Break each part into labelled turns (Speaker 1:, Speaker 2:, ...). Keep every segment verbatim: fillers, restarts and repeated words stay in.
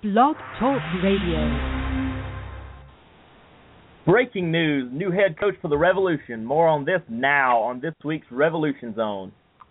Speaker 1: Blog Talk Radio.
Speaker 2: Breaking news, new head coach for the Revolution. More on this now on this week's Revolution Zone.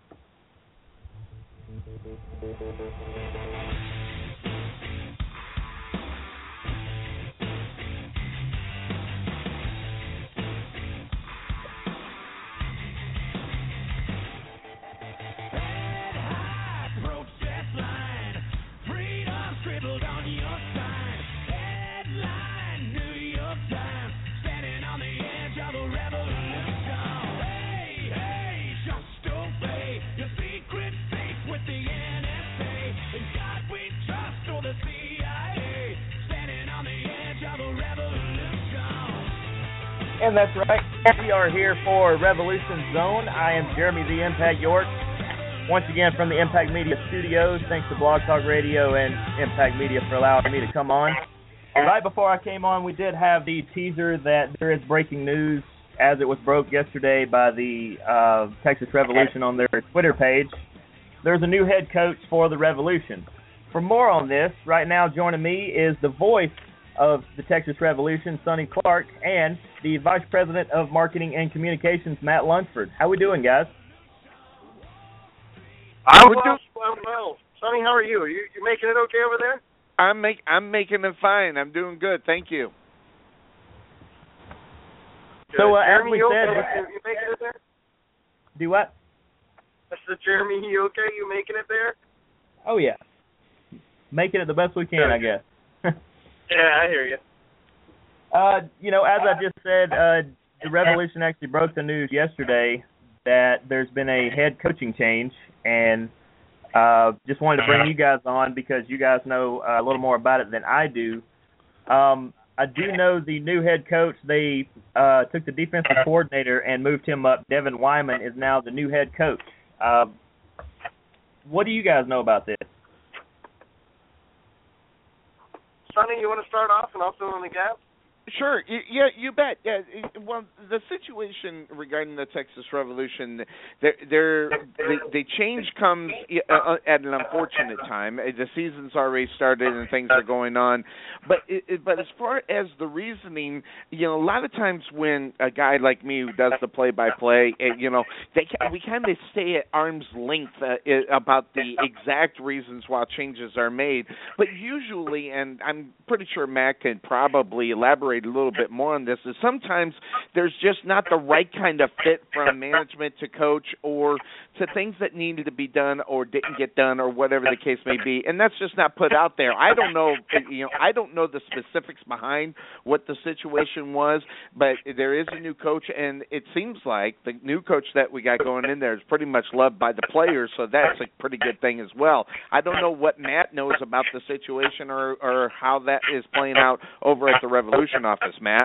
Speaker 2: And that's right. We are here for Revolution Zone. I am Jeremy the Impact York. Once again from the Impact Media Studios. Thanks to Blog Talk Radio and Impact Media for allowing me to come on. And right before I came on, we did have the teaser that there is breaking news as it was broke yesterday by the uh, Texas Revolution on their Twitter page. There's a new head coach for the Revolution. For more on this, right now joining me is the voice of the Texas Revolution, Sonny Clark, and the Vice President of Marketing and Communications, Matt Lunsford. How we doing, guys?
Speaker 3: I'm well, well, well. Sonny, how are you? You you making it okay over there?
Speaker 4: I'm make I'm making it fine. I'm doing good. Thank you.
Speaker 3: Good.
Speaker 2: So, uh, as
Speaker 3: Jeremy,
Speaker 2: we
Speaker 3: you
Speaker 2: said,
Speaker 3: okay? You making it there?
Speaker 2: Do what?
Speaker 3: I said, Jeremy, you okay? You making it there?
Speaker 2: Oh yeah, making it the best we can, I guess.
Speaker 3: Yeah, I hear you.
Speaker 2: Uh, you know, as I just said, uh, the Revolution actually broke the news yesterday that there's been a head coaching change, and uh, just wanted to bring you guys on because you guys know uh, a little more about it than I do. Um, I do know the new head coach, they uh, took the defensive coordinator and moved him up. Devin Wyman is now the new head coach. Uh, what do you guys know about this?
Speaker 3: Sonny, you want to start off and I'll fill in the gaps?
Speaker 4: Sure. Yeah, you bet. Yeah. Well, the situation regarding the Texas Revolution, they're, they're, the, the change comes at an unfortunate time. The season's already started and things are going on. But it, but as far as the reasoning, you know, a lot of times when a guy like me who does the play-by-play, you know, they we kind of stay at arm's length uh, about the exact reasons why changes are made. But usually, and I'm pretty sure Matt can probably elaborate a little bit more on this, is sometimes there's just not the right kind of fit from management to coach or to things that needed to be done or didn't get done or whatever the case may be, and that's just not put out there. I don't know, you know, I don't know the specifics behind what the situation was, but there is a new coach, and it seems like the new coach that we got going in there is pretty much loved by the players, so that's a pretty good thing as well. I don't know what Matt knows about the situation or, or how that is playing out over at the Revolution office, Matt.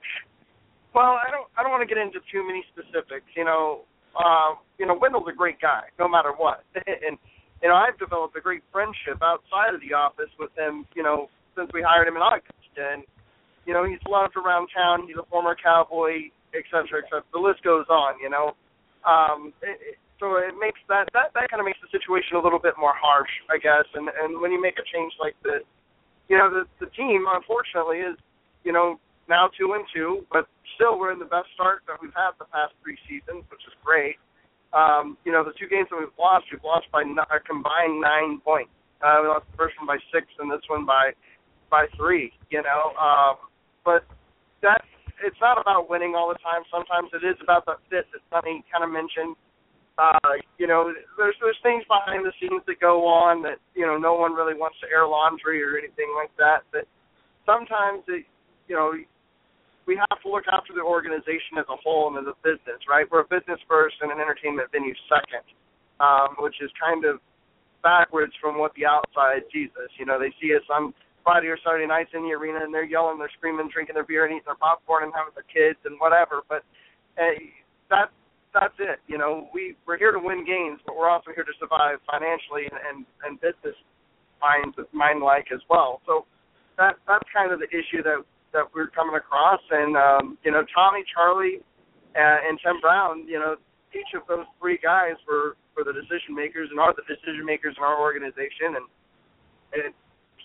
Speaker 3: Well, I don't I don't want to get into too many specifics. You know, uh, you know, Wendell's a great guy, no matter what. and you know, I've developed a great friendship outside of the office with him, you know, since we hired him in August. And, you know, he's loved around town. He's a former Cowboy, et cetera, et cetera. The list goes on, you know. Um, it, it, so it makes that, that, that kind of makes the situation a little bit more harsh, I guess. And, and when you make a change like this, you know, the, the team, unfortunately, is, you know, now two and two, but still we're in the best start that we've had the past three seasons, which is great. Um, you know, the two games that we've lost, we've lost by n- a combined nine points. Uh, we lost the first one by six and this one by by three, you know. Um, but that's, it's not about winning all the time. Sometimes it is about the fit that Sonny kind of mentioned. Uh, you know, there's there's things behind the scenes that go on that, you know, no one really wants to air laundry or anything like that. But sometimes, it, you know, we have to look after the organization as a whole and as a business, right? We're a business first and an entertainment venue second, um, which is kind of backwards from what the outside sees us. You know, they see us on Friday or Saturday nights in the arena and they're yelling, they're screaming, drinking their beer and eating their popcorn and having their kids and whatever. But hey, that, that's it. You know, we, we're here to win games, but we're also here to survive financially and, and, and business mind, mind-like as well. So that that's kind of the issue that that we're coming across, and, um, you know, Tommy, Charlie, uh, and Tim Brown, you know, each of those three guys were, were the decision makers and are the decision makers in our organization, and it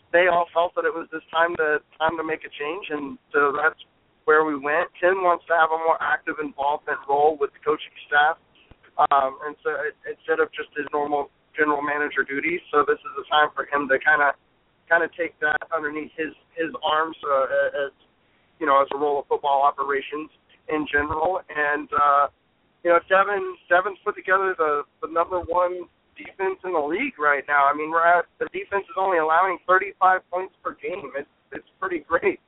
Speaker 3: they all felt that it was this time to time to make a change, and so that's where we went. Tim wants to have a more active involvement role with the coaching staff, um, and so it, instead of just his normal general manager duties, so this is a time for him to kind of kind of take that underneath his his arms uh, as you know as a role of football operations in general. And uh, you know, Devin Devin's put together the the number one defense in the league right now. I mean, we're at the defense is only allowing thirty-five points per game. It's it's pretty great.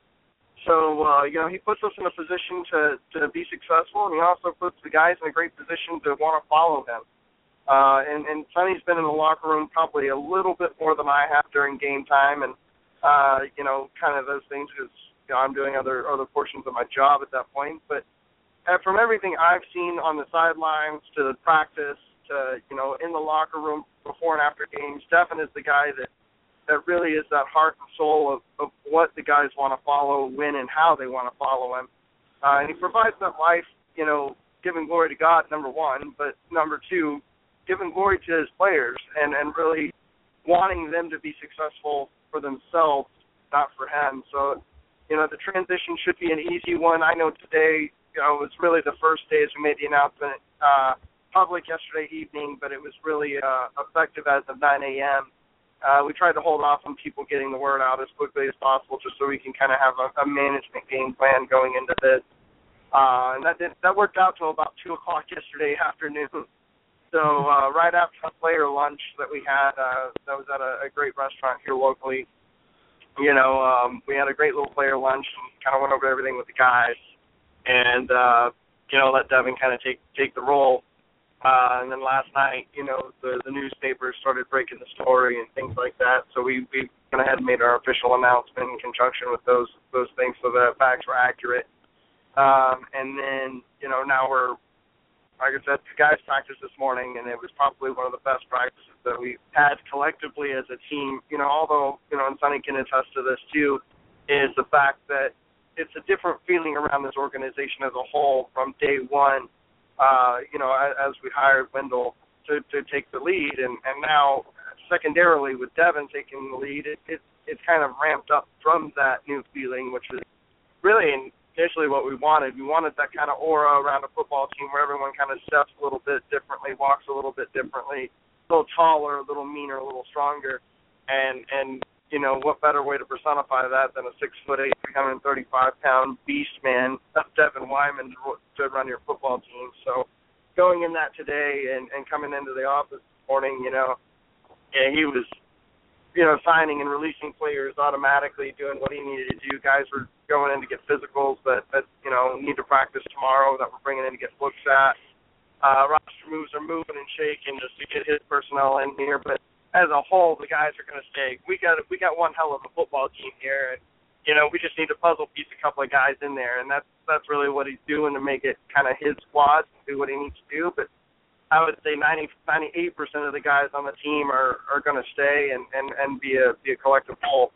Speaker 3: So uh, you know, he puts us in a position to to be successful, and he also puts the guys in a great position to want to follow him. Uh, and, and Sonny's been in the locker room probably a little bit more than I have during game time, and uh, you know, kind of those things because you know, I'm doing other other portions of my job at that point. But uh, from everything I've seen on the sidelines to the practice to you know in the locker room before and after games, Devin is the guy that that really is that heart and soul of, of what the guys want to follow, when and how they want to follow him. Uh, and he provides that life, you know, giving glory to God, number one, but number two, giving glory to his players and, and really wanting them to be successful for themselves, not for him. So, you know, the transition should be an easy one. I know today, you know, it was really the first day as we made the announcement uh, public yesterday evening, but it was really uh, effective as of nine a.m., Uh, we tried to hold off on people getting the word out as quickly as possible just so we can kind of have a, a management game plan going into this. Uh, and that did, that worked out till about two o'clock yesterday afternoon. So uh, right after the player lunch that we had, uh, that was at a, a great restaurant here locally, you know, um, we had a great little player lunch and kind of went over everything with the guys and, uh, you know, let Devin kind of take, take the role. Uh, and then last night, you know, the, the newspapers started breaking the story and things like that. So we, we went ahead and made our official announcement in conjunction with those those things so the facts were accurate. Um, and then, you know, now we're, like I said, the guys practiced this morning, and it was probably one of the best practices that we've had collectively as a team. You know, although, you know, and Sonny can attest to this too, is the fact that it's a different feeling around this organization as a whole from day one. Uh, you know, as, as we hired Wendell to, to take the lead, and, and now secondarily with Devin taking the lead, it, it it's kind of ramped up from that new feeling, which was really initially what we wanted. We wanted that kind of aura around a football team where everyone kind of steps a little bit differently, walks a little bit differently, a little taller, a little meaner, a little stronger, and and you know what better way to personify that than a six foot eight, three hundred thirty-five pound beast man, Devin Wyman, to, to run your football team. So going in that today and, and coming into the office this morning, you know, yeah, he was, you know, signing and releasing players automatically, doing what he needed to do. Guys were going in to get physicals that, that you know, need to practice tomorrow, that we're bringing in to get looks at. Uh, roster moves are moving and shaking just to get his personnel in here, but as a whole, the guys are going to stay. We got we got one hell of a football team here, and you know we just need to puzzle piece a couple of guys in there, and that's that's really what he's doing to make it kind of his squad, do what he needs to do. But I would say ninety, ninety-eight percent of the guys on the team are, are going to stay and, and, and be a be a collective whole.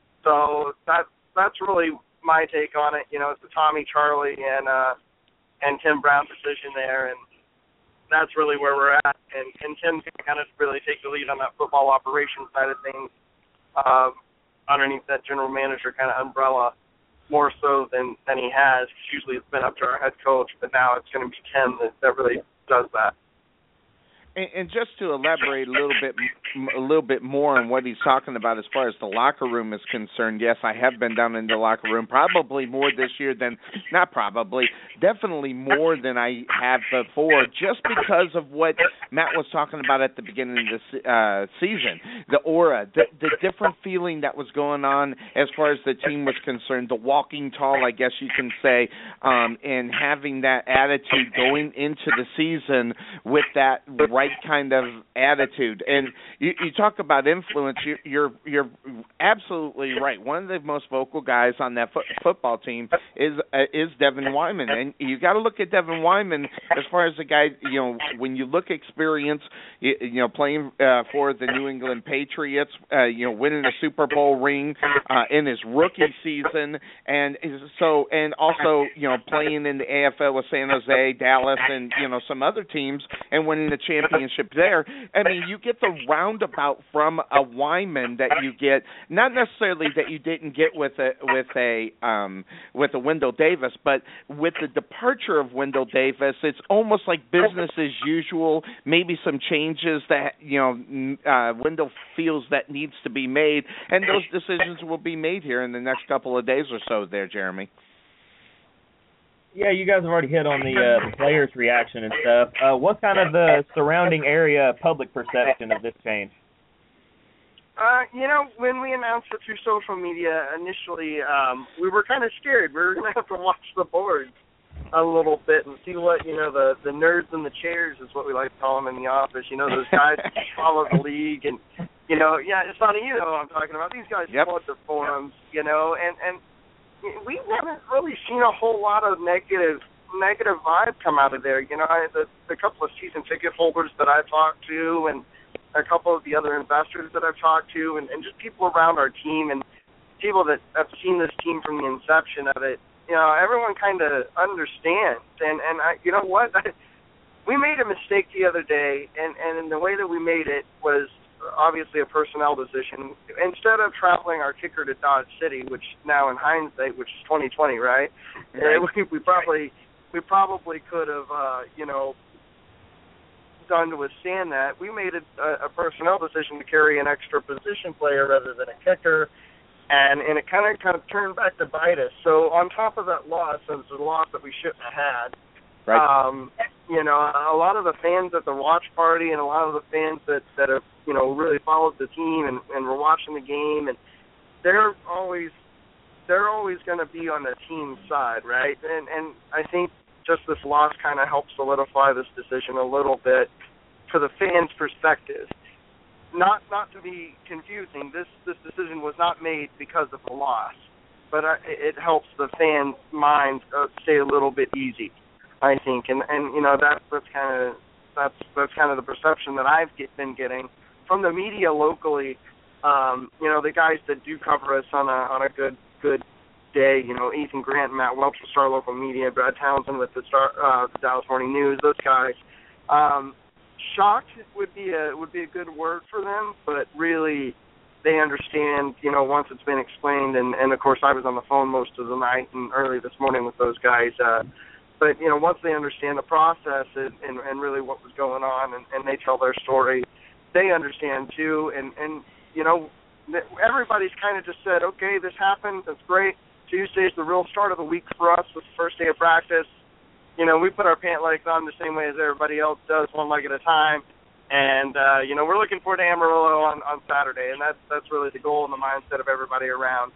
Speaker 3: So that's that's really my take on it. You know, it's the Tommy, Charlie, and uh, and Tim Brown decision there, and that's really where we're at, and, and Tim's going to kind of really take the lead on that football operations side of things uh, underneath that general manager kind of umbrella more so than, than he has. Usually it's been up to our head coach, but now it's going to be Tim that, that really does that.
Speaker 4: And, and just to elaborate a little bit, a little bit more on what he's talking about as far as the locker room is concerned. Yes, I have been down in the locker room, probably more this year than, not probably, definitely more than I have before, just because of what Matt was talking about at the beginning of the uh, season. The aura, the, the different feeling that was going on as far as the team was concerned, the walking tall, I guess you can say, um, and having that attitude going into the season with that right kind of attitude. And you, you talk about influence, you, you're you're absolutely right. One of the most vocal guys on that fo- football team is uh, is Devin Wyman, and you got to look at Devin Wyman as far as the guy. You know, when you look experience, you, you know, playing uh, for the New England Patriots, uh, you know, winning a Super Bowl ring uh, in his rookie season, and so and also you know playing in the A F L with San Jose, Dallas, and you know some other teams, and winning the championship championship there. I mean, you get the roundabout from a Wyman that you get, not necessarily that you didn't get with a with a um, with a Wendell Davis, but with the departure of Wendell Davis, it's almost like business as usual. Maybe some changes that you know uh, Wendell feels that needs to be made, and those decisions will be made here in the next couple of days or so. There, Jeremy.
Speaker 2: Yeah, you guys have already hit on the, uh, the players' reaction and stuff. Uh, what's kind of the surrounding area public perception of this change?
Speaker 3: Uh, you know, when we announced it through social media initially, um, we were kind of scared. We were going to have to watch the boards a little bit and see what, you know, the, the nerds in the chairs is what we like to call them in the office. You know, those guys that follow the league. And, you know, yeah, it's funny, you know what I'm talking about. These guys
Speaker 4: yep.
Speaker 3: flood the forums, you know, and, and we haven't really seen a whole lot of negative negative vibe come out of there. You know, I, the, the couple of season ticket holders that I've talked to and a couple of the other investors that I've talked to and, and just people around our team and people that have seen this team from the inception of it, you know, everyone kind of understands. And, and I, you know what? We made a mistake the other day, and, and the way that we made it was obviously a personnel decision. Instead of traveling our kicker to Dodge City, which now in hindsight, which is twenty twenty, right?
Speaker 2: right.
Speaker 3: We, we probably we probably could have, uh, you know, done to withstand that. We made a, a personnel decision to carry an extra position player rather than a kicker, and and it kind of kind of turned back to bite us. So on top of that loss, it was a loss that we shouldn't have had.
Speaker 4: Right.
Speaker 3: Um, you know, a lot of the fans at the watch party and a lot of the fans that, that have, you know, really followed the team and, and were watching the game, and they're always they're always going to be on the team's side, right? And and I think just this loss kind of helps solidify this decision a little bit for the fans' perspective. Not not to be confusing, this, this decision was not made because of the loss, but it helps the fans' minds uh, stay a little bit easy, I think, and and you know that that's kind of that's that's kind of the perception that I've get, been getting from the media locally. Um, you know, the guys that do cover us on a on a good good day. You know, Ethan Grant, and Matt Welch with Star Local Media, Brad Townsend with the Star uh, the Dallas Morning News. Those guys. Um, shocked would be a would be a good word for them, but really they understand. You know, once it's been explained, and and of course I was on the phone most of the night and early this morning with those guys. Uh, But, you know, once they understand the process and, and, and really what was going on and, and they tell their story, they understand too. And, and you know, everybody's kind of just said, okay, this happened. That's great. Tuesday's the real start of the week for us with the first day of practice. You know, we put our pant legs on the same way as everybody else does, one leg at a time. And, uh, you know, we're looking forward to Amarillo on, on Saturday. And that's, that's really the goal and the mindset of everybody around.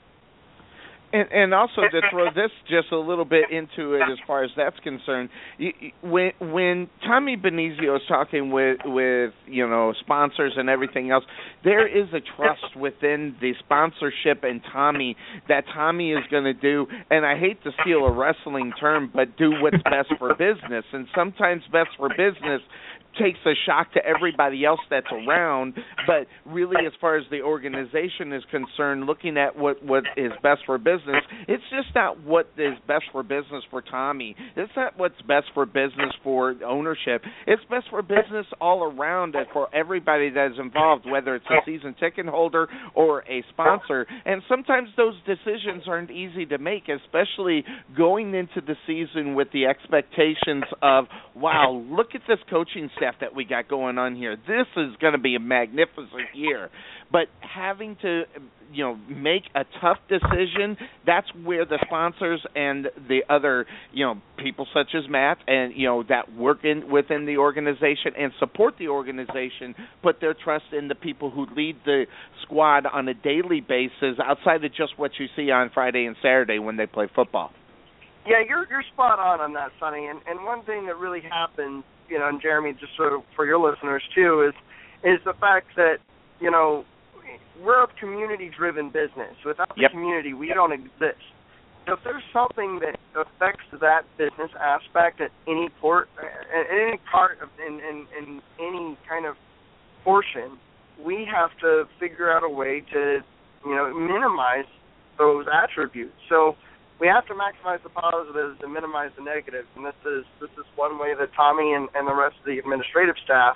Speaker 4: And, and also to throw this just a little bit into it as far as that's concerned, you, when when Tommy Benizio is talking with, with, you know, sponsors and everything else, there is a trust within the sponsorship and Tommy that Tommy is going to do, and I hate to steal a wrestling term, but do what's best for business. And sometimes best for business takes a shock to everybody else that's around, but really as far as the organization is concerned, looking at what, what is best for business, it's just not what is best for business for Tommy. It's not what's best for business for ownership. It's best for business all around and for everybody that is involved, whether it's a season ticket holder or a sponsor. And sometimes those decisions aren't easy to make, especially going into the season with the expectations of, wow, look at this coaching staff that we got going on here. This is going to be a magnificent year. But having to, you know, make a tough decision, that's where the sponsors and the other, you know, people such as Matt and, you know, that work in, within the organization and support the organization put their trust in the people who lead the squad on a daily basis outside of just what you see on Friday and Saturday when they play football.
Speaker 3: Yeah, you're you're spot on on that, Sonny. And, and one thing that really happens, you know, and Jeremy, just sort of for your listeners too, is is the fact that, you know, we're a community-driven business. Without the
Speaker 4: yep.
Speaker 3: community, we don't exist. So if there's something that affects that business aspect at any port, at any part of in, in, in any kind of portion, we have to figure out a way to, you know, minimize those attributes. So, we have to maximize the positives and minimize the negatives. And this is this is one way that Tommy and, and the rest of the administrative staff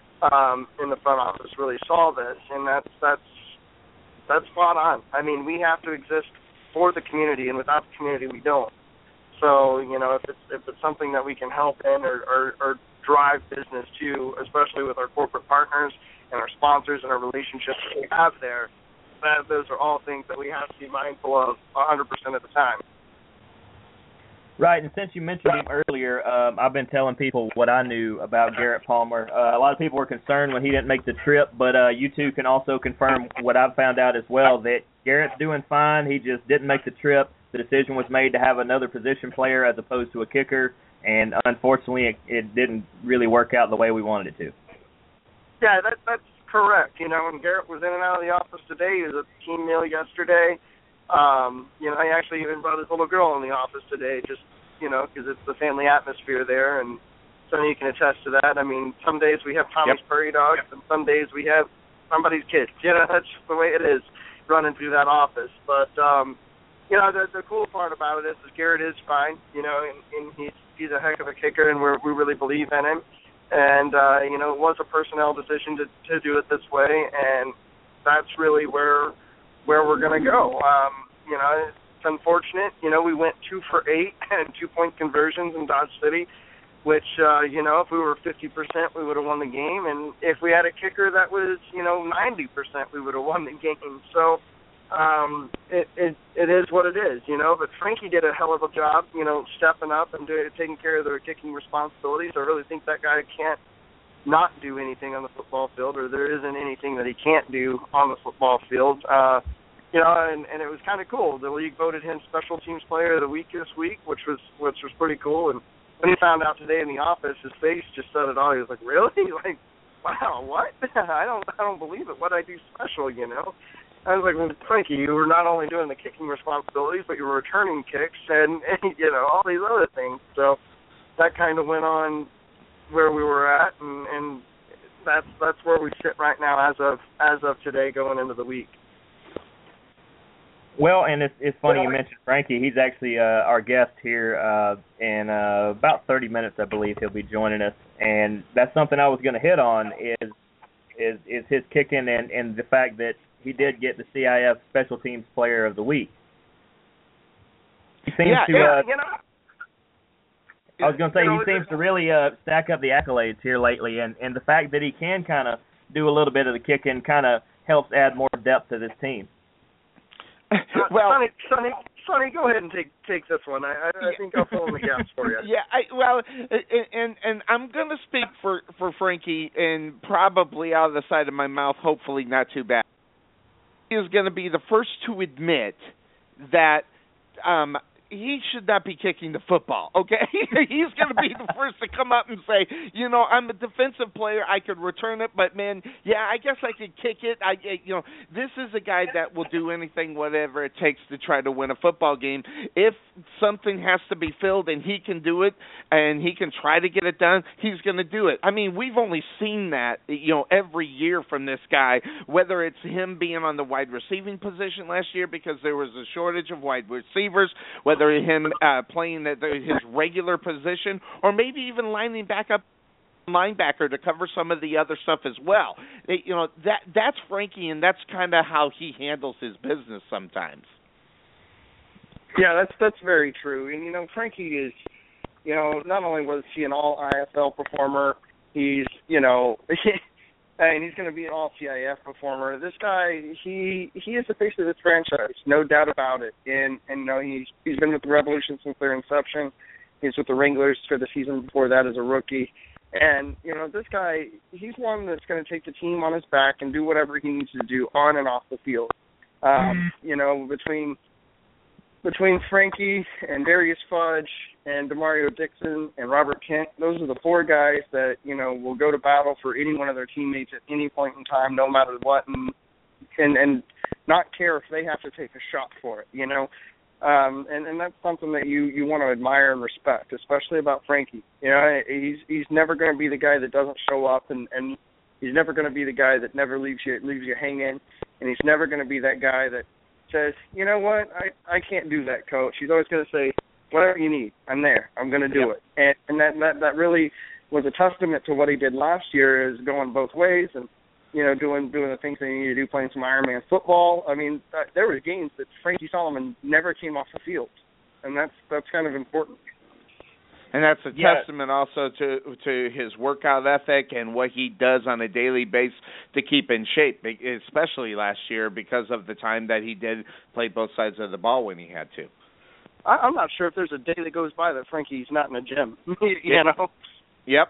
Speaker 3: um, in the front office really saw this, and that's that's that's spot on. I mean, we have to exist for the community, and without the community, we don't. So, you know, if it's if it's something that we can help in or, or, or drive business to, especially with our corporate partners and our sponsors and our relationships that we have there, that those are all things that we have to be mindful of one hundred percent of the time.
Speaker 2: Right, and since you mentioned him earlier, um, I've been telling people what I knew about Garrett Palmer. Uh, a lot of people were concerned when he didn't make the trip, but uh, you two can also confirm what I've found out as well, that Garrett's doing fine. He just didn't make the trip. The decision was made to have another position player as opposed to a kicker, and unfortunately it, it didn't really work out the way we wanted it to.
Speaker 3: Yeah, that, that's correct. You know, and Garrett was in and out of the office today. He was at the team meal yesterday. Um, you know, he actually even brought his little girl in the office today, just, you know, because it's the family atmosphere there, and so you can attest to that. I mean, some days we have Tommy's yep. Prairie Dogs, and some days we have somebody's kids. You know, that's just the way it is running through that office. But, um, you know, the, the cool part about it is, is Garrett is fine, you know, and, and he's, he's a heck of a kicker, and we're, we really believe in him. And, uh, you know, it was a personnel decision to, to do it this way, and that's really where where we're going to go. Um, you know, it's unfortunate. You know, we went two for eight and two-point conversions in Dodge City, which, uh, you know, if we were fifty percent, we would have won the game. And if we had a kicker that was, you know, ninety percent, we would have won the game. So um, it, it it is what it is, you know. But Frankie did a hell of a job, you know, stepping up and do, taking care of their kicking responsibilities. I really think that guy can't not do anything on the football field, or there isn't anything that he can't do on the football field. Uh, you know, and, and it was kind of cool. The league voted him Special Teams Player of the Week this week, which was which was pretty cool. And when he found out today in the office, his face just said it all. He was like, "Really? Like, wow, what? I don't I don't believe it. What I do special, you know?" I was like, well, Frankie, you were not only doing the kicking responsibilities, but you were returning kicks and, and you know, all these other things. So that kind of went on where we were at, and, and that's that's where we sit right now as of as of today, going into the week.
Speaker 2: Well, and it's it's funny you mentioned Frankie. He's actually uh, our guest here uh, in uh, about thirty minutes, I believe. He'll be joining us, and that's something I was going to hit on is is is his kicking and, and the fact that he did get the C I F Special Teams Player of the Week. He seems
Speaker 3: yeah,
Speaker 2: to.
Speaker 3: Yeah,
Speaker 2: uh,
Speaker 3: you know.
Speaker 2: I was going to say,
Speaker 3: you know,
Speaker 2: he seems to really uh, stack up the accolades here lately, and, and the fact that he can kind of do a little bit of the kicking kind of helps add more depth to this team.
Speaker 3: Uh,
Speaker 4: well,
Speaker 3: Sonny, Sonny, Sonny, go ahead and take take this one. I, I, I think I'll fill in the gaps for you.
Speaker 4: Yeah, I, well, and and I'm going to speak for, for Frankie, and probably out of the side of my mouth, hopefully not too bad. He is going to be the first to admit that um, he should not be kicking the football, okay? He's going to be the first to come up and say, you know, I'm a defensive player. I could return it, but, man, yeah, I guess I could kick it. I, you know, this is a guy that will do anything, whatever it takes to try to win a football game. If something has to be filled and he can do it and he can try to get it done, he's going to do it. I mean, we've only seen that, you know, every year from this guy, whether it's him being on the wide receiving position last year because there was a shortage of wide receivers, whether him uh, playing the, the, his regular position, or maybe even lining back up linebacker to cover some of the other stuff as well. It, you know, that that's Frankie, and that's kind of how he handles his business sometimes.
Speaker 3: Yeah, that's that's very true. And you know, Frankie is, you know, not only was he an all I F L performer, he's, you know. And he's going to be an all-C I F performer. This guy, he he is the face of this franchise, no doubt about it. And, and you know, he's he's been with the Revolution since their inception. He's with the Wranglers for the season before that as a rookie. And, you know, this guy, he's one that's going to take the team on his back and do whatever he needs to do on and off the field. Um, you know, between between Frankie and Darius Fudge and Demario Dixon and Robert Kent, those are the four guys that, you know, will go to battle for any one of their teammates at any point in time, no matter what, and and, and not care if they have to take a shot for it, you know. Um, and, and that's something that you, you want to admire and respect, especially about Frankie. You know, he's he's never going to be the guy that doesn't show up, and, and he's never going to be the guy that never leaves you leaves you hanging, and he's never going to be that guy that says, you know what, I, I can't do that, coach. He's always going to say, whatever you need, I'm there. I'm going to do
Speaker 4: yep.
Speaker 3: it. And, and that, that, that really was a testament to what he did last year, is going both ways and, you know, doing doing the things that he needed to do, playing some Ironman football. I mean, uh, there were games that Frankie Solomon never came off the field, and that's that's kind of important.
Speaker 4: And that's a
Speaker 2: yeah.
Speaker 4: testament also to to his workout ethic and what he does on a daily basis to keep in shape, especially last year because of the time that he did play both sides of the ball when he had to.
Speaker 3: I, I'm not sure if there's a day that goes by that Frankie's not in the gym. you
Speaker 4: yep.
Speaker 3: know?
Speaker 4: Yep.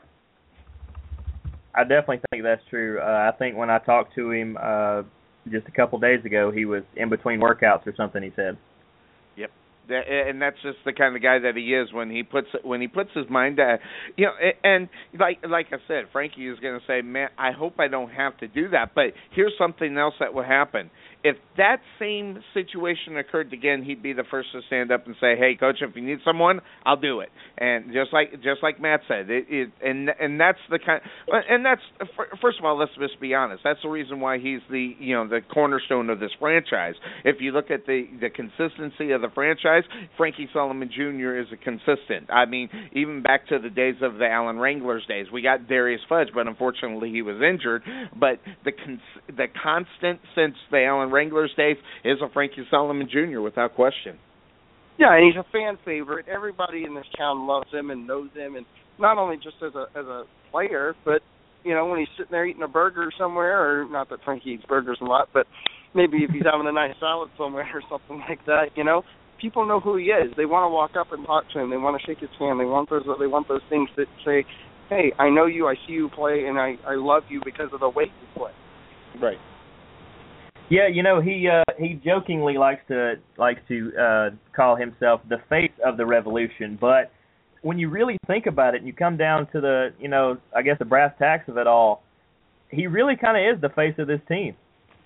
Speaker 2: I definitely think that's true. Uh, I think when I talked to him uh, just a couple days ago, he was in between workouts or something, he said.
Speaker 4: Yep. And that's just the kind of guy that he is when he puts when he puts his mind to, you know, and like like I said, Frankie is going to say, man, I hope I don't have to do that. But here's something else that will happen. If that same situation occurred again, he'd be the first to stand up and say, "Hey, coach, if you need someone, I'll do it." And just like just like Matt said, it, it and and that's the kind. And that's first of all, let's just be honest. That's the reason why he's the you know the cornerstone of this franchise. If you look at the the consistency of the franchise, Frankie Solomon Junior is a consistent. I mean, even back to the days of the Allen Wranglers days, we got Darius Fudge, but unfortunately he was injured. But the cons- the constant since the Allen Wranglers days is a Frankie Solomon Junior without question.
Speaker 3: Yeah, and he's a fan favorite. Everybody in this town loves him and knows him, and not only just as a as a player, but you know when he's sitting there eating a burger somewhere, or not that Frankie eats burgers a lot, but maybe if he's having a nice salad somewhere or something like that, you know, people know who he is. They want to walk up and talk to him. They want to shake his hand. They want those they want those things that say, "Hey, I know you. I see you play, and I I love you because of the way you play."
Speaker 4: Right.
Speaker 2: Yeah, you know, he uh, he jokingly likes to likes to uh, call himself the face of the Revolution, but when you really think about it and you come down to the, you know, I guess the brass tacks of it all, he really kind of is the face of this team.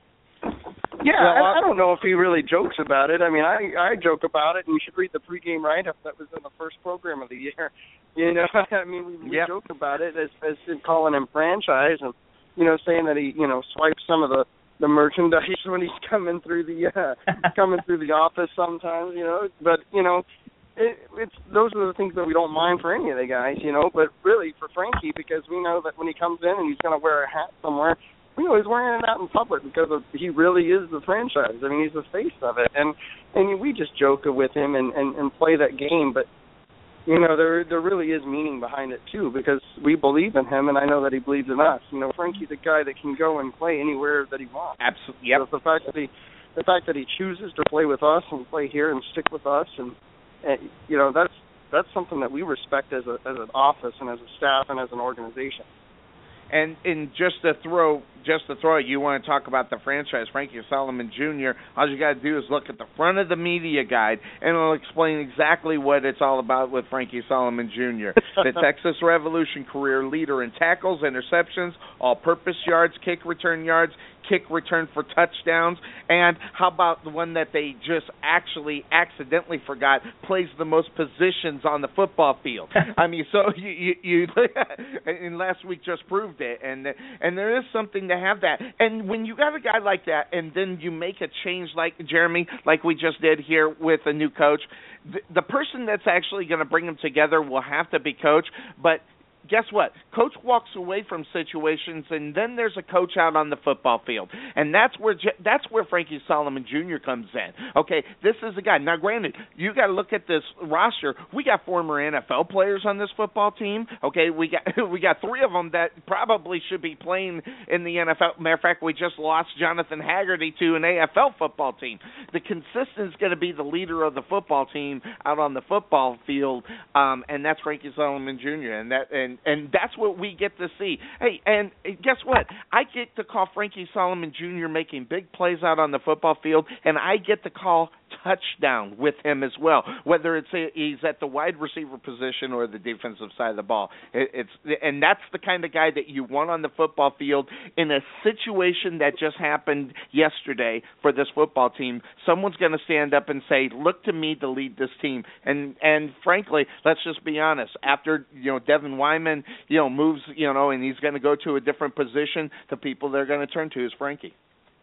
Speaker 3: Yeah,
Speaker 4: well,
Speaker 3: I, I don't know if he really jokes about it. I mean, I I joke about it, and you should read the pregame write-up that was in the first program of the year. You know, I mean, we, we
Speaker 4: yep.
Speaker 3: joke about it as as in calling him franchise, and you know, saying that he you know swipes some of the the merchandise when he's coming through the uh, coming through the office sometimes, you know. But you know, it, it's those are the things that we don't mind for any of the guys, you know. But really for Frankie, because we know that when he comes in and he's going to wear a hat somewhere, we know he's wearing it out in public because of, he really is the franchise. I mean, he's the face of it, and and we just joke with him and, and, and play that game, but. You know, there there really is meaning behind it, too, because we believe in him, and I know that he believes in us. You know, Frankie's a guy that can go and play anywhere that he wants.
Speaker 4: Absolutely. Yep.
Speaker 3: So the fact that he the fact that he chooses to play with us and play here and stick with us, and, and you know, that's that's something that we respect as a as an office and as a staff and as an organization.
Speaker 4: And and just to throw just to throw, you want to talk about the franchise, Frankie Solomon Junior All you got to do is look at the front of the media guide, and it'll explain exactly what it's all about with Frankie Solomon Junior The Texas Revolution career leader in tackles, interceptions, all-purpose yards, kick return yards, kick return for touchdowns, and how about the one that they just actually accidentally forgot, plays the most positions on the football field. I mean, so you, you, you and last week just proved it, and and there is something to have that. And when you got a guy like that, and then you make a change like Jeremy, like we just did here with a new coach, the, the person that's actually going to bring them together will have to be coach, but guess what? Coach walks away from situations, and then there's a coach out on the football field, and that's where that's where Frankie Solomon Junior comes in. Okay, this is a guy. Now, granted, you got to look at this roster. We got former N F L players on this football team. Okay, we got we got three of them that probably should be playing in the N F L. Matter of fact, we just lost Jonathan Haggerty to an A F L football team. The consistent is going to be the leader of the football team out on the football field, um, and that's Frankie Solomon Junior And that and And that's what we get to see. Hey, and guess what? I get to call Frankie Solomon Junior making big plays out on the football field, and I get to call touchdown with him as well, whether it's a, he's at the wide receiver position or the defensive side of the ball. It, it's and that's the kind of guy that you want on the football field in a situation that just happened yesterday for this football team. Someone's going to stand up and say, "Look to me to lead this team." And and frankly, let's just be honest. After you know Devin Wyman, you know moves, you know, and he's going to go to a different position, the people they're going to turn to is Frankie.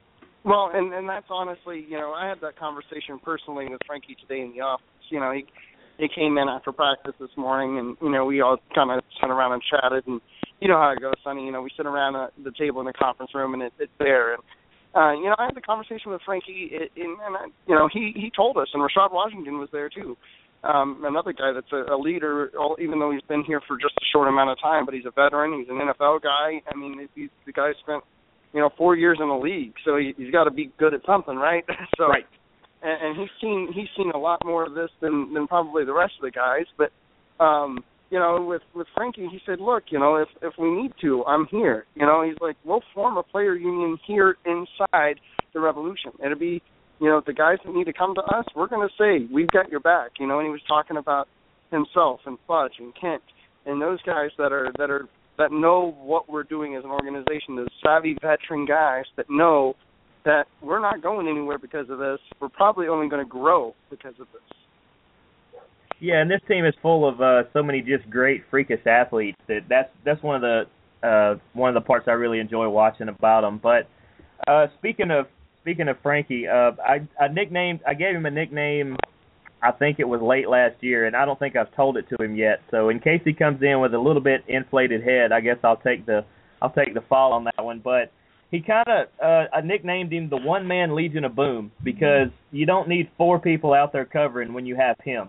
Speaker 3: Well, and and that's honestly, you know, I had that conversation personally with Frankie today in the office. You know, he he came in after practice this morning, and you know, we all kind of sat around and chatted, and you know how it goes, Sonny. You know, we sit around uh, the table in the conference room, and it, it's there. And uh, you know, I had the conversation with Frankie, and, and I, you know, he he told us, and Rashad Washington was there too. Um, another guy that's a, a leader, even though he's been here for just a short amount of time, but he's a veteran. He's an N F L guy. I mean, he's, the guy spent, you know, four years in the league, so he, he's got to be good at something, right? so,
Speaker 4: right.
Speaker 3: And, and he's seen he's seen a lot more of this than than probably the rest of the guys. But, um, you know, with with Frankie, he said, look, you know, if if we need to, I'm here. You know, he's like, we'll form a player union here inside the Revolution. It'll be, you know, the guys that need to come to us, we're going to say, we've got your back, you know, and he was talking about himself and Fudge and Kent and those guys that are that are that know what we're doing as an organization, those savvy veteran guys that know that we're not going anywhere because of this. We're probably only going to grow because of this.
Speaker 2: Yeah, and this team is full of uh, so many just great freakish athletes that that's that's one of the uh, one of the parts I really enjoy watching about them. But uh, speaking of Speaking of Frankie, uh, I, I nicknamed, I gave him a nickname, I think it was late last year, and I don't think I've told it to him yet. So in case he comes in with a little bit inflated head, I guess I'll take the I'll take the fall on that one. But he kind of, uh, I nicknamed him the one-man Legion of Boom because you don't need four people out there covering when you have him.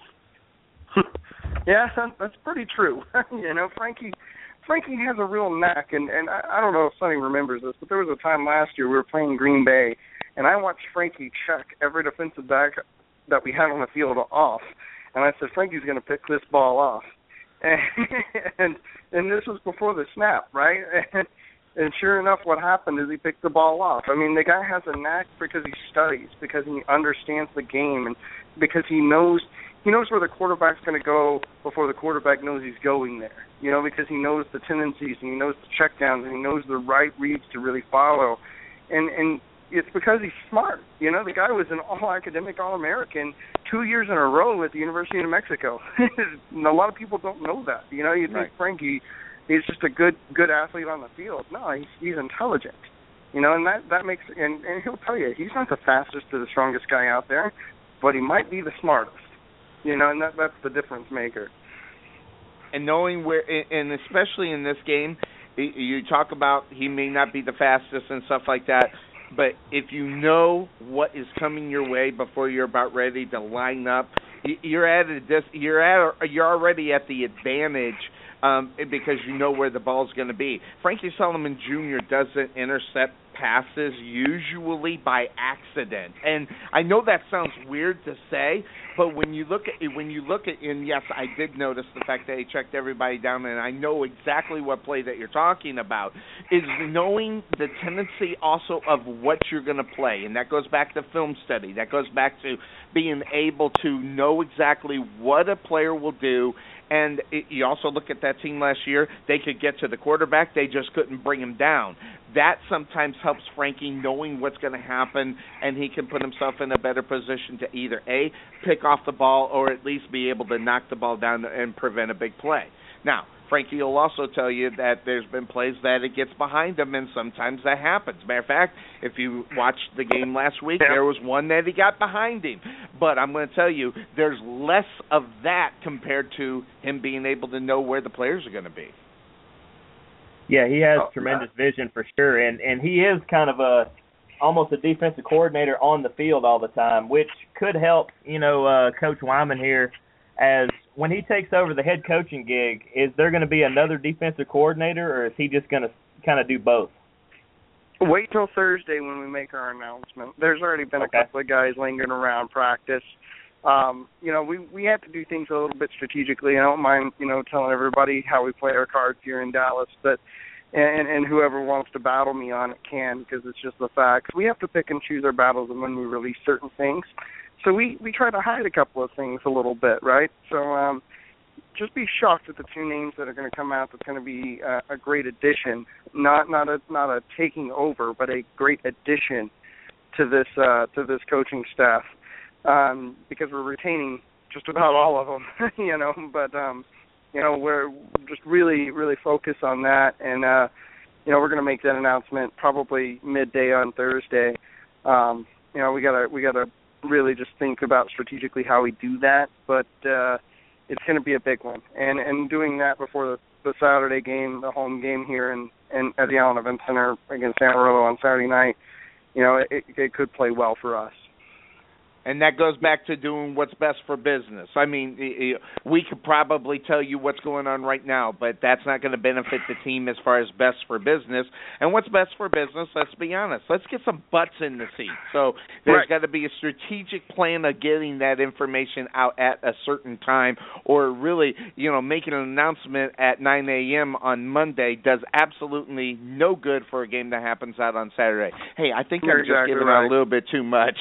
Speaker 3: Yeah, that's pretty true. you know, Frankie. Frankie has a real knack, and, and I, I don't know if Sonny remembers this, but there was a time last year we were playing Green Bay, and I watched Frankie check every defensive back that we had on the field off, and I said, Frankie's going to pick this ball off. And, and and this was before the snap, right? And, and sure enough, what happened is he picked the ball off. I mean, the guy has a knack because he studies, because he understands the game, and because he knows he knows where the quarterback's going to go before the quarterback knows he's going there. You know, because he knows the tendencies and he knows the checkdowns and he knows the right reads to really follow. And and it's because he's smart. You know, the guy was an all-academic All-American two years in a row at the University of New Mexico. And a lot of people don't know that. You know, you think right. Frankie, he's just a good good athlete on the field. No, he's, he's intelligent. You know, and that, that makes, and, and he'll tell you, he's not the fastest or the strongest guy out there, but he might be the smartest. You know, and that that's the difference maker.
Speaker 4: And knowing where, and especially in this game, you talk about he may not be the fastest and stuff like that, but if you know what is coming your way before you're about ready to line up, you're at a you're at you're already at the advantage um, because you know where the ball's going to be. Frankie Solomon Junior doesn't intercept passes usually by accident, and I know that sounds weird to say, but when you look at when you look at and yes, I did notice the fact that he checked everybody down, and I know exactly what play that you're talking about, is knowing the tendency also of what you're going to play, and that goes back to film study. That goes back to being able to know exactly what a player will do. And it, you also look at that team last year, they could get to the quarterback, they just couldn't bring him down. That sometimes helps Frankie knowing what's going to happen, and he can put himself in a better position to either, A, pick off the ball or at least be able to knock the ball down and prevent a big play. Now, Frankie will also tell you that there's been plays that it gets behind him, and sometimes that happens. Matter of fact, if you watched the game last week, there was one that he got behind him. But I'm going to tell you, there's less of that compared to him being able to know where the players are going to be.
Speaker 2: Yeah, he has oh, tremendous yeah. vision for sure, and, and he is kind of a almost a defensive coordinator on the field all the time, which could help, you know, uh, Coach Wyman here as when he takes over the head coaching gig, is there going to be another defensive coordinator, or is he just going to kind of do both?
Speaker 3: Wait till Thursday when we make our announcement. There's already been okay. a couple of guys lingering around practice. Um, you know, we we have to do things a little bit strategically. I don't mind, you know, telling everybody how we play our cards here in Dallas, but and and whoever wants to battle me on it can, because it's just the facts. We have to pick and choose our battles and when we release certain things. So we, we try to hide a couple of things a little bit, right? So um, just be shocked at the two names that are going to come out. That's going to be a, a great addition, not not a not a taking over, but a great addition to this uh, to this coaching staff. Um, because we're retaining just about all of them, you know. But um, you know, we're just really really focused on that, and uh, you know, we're going to make that announcement probably midday on Thursday. Um, you know, we gotta we gotta really just think about strategically how we do that. But uh, it's going to be a big one, and and doing that before the, the Saturday game, the home game here in, in at the Allen Event Center against Amarillo on Saturday night, you know, it, it could play well for us.
Speaker 4: And that goes back to doing what's best for business. I mean, we could probably tell you what's going on right now, but that's not going to benefit the team as far as best for business. And what's best for business, let's be honest, let's get some butts in the seat. So there's
Speaker 3: right.
Speaker 4: got to be a strategic plan of getting that information out at a certain time, or really, you know, making an announcement at nine a.m. on Monday does absolutely no good for a game that happens out on Saturday. Hey, I think
Speaker 3: You're
Speaker 4: I'm just
Speaker 3: exactly
Speaker 4: giving
Speaker 3: right.
Speaker 4: out a little bit too much.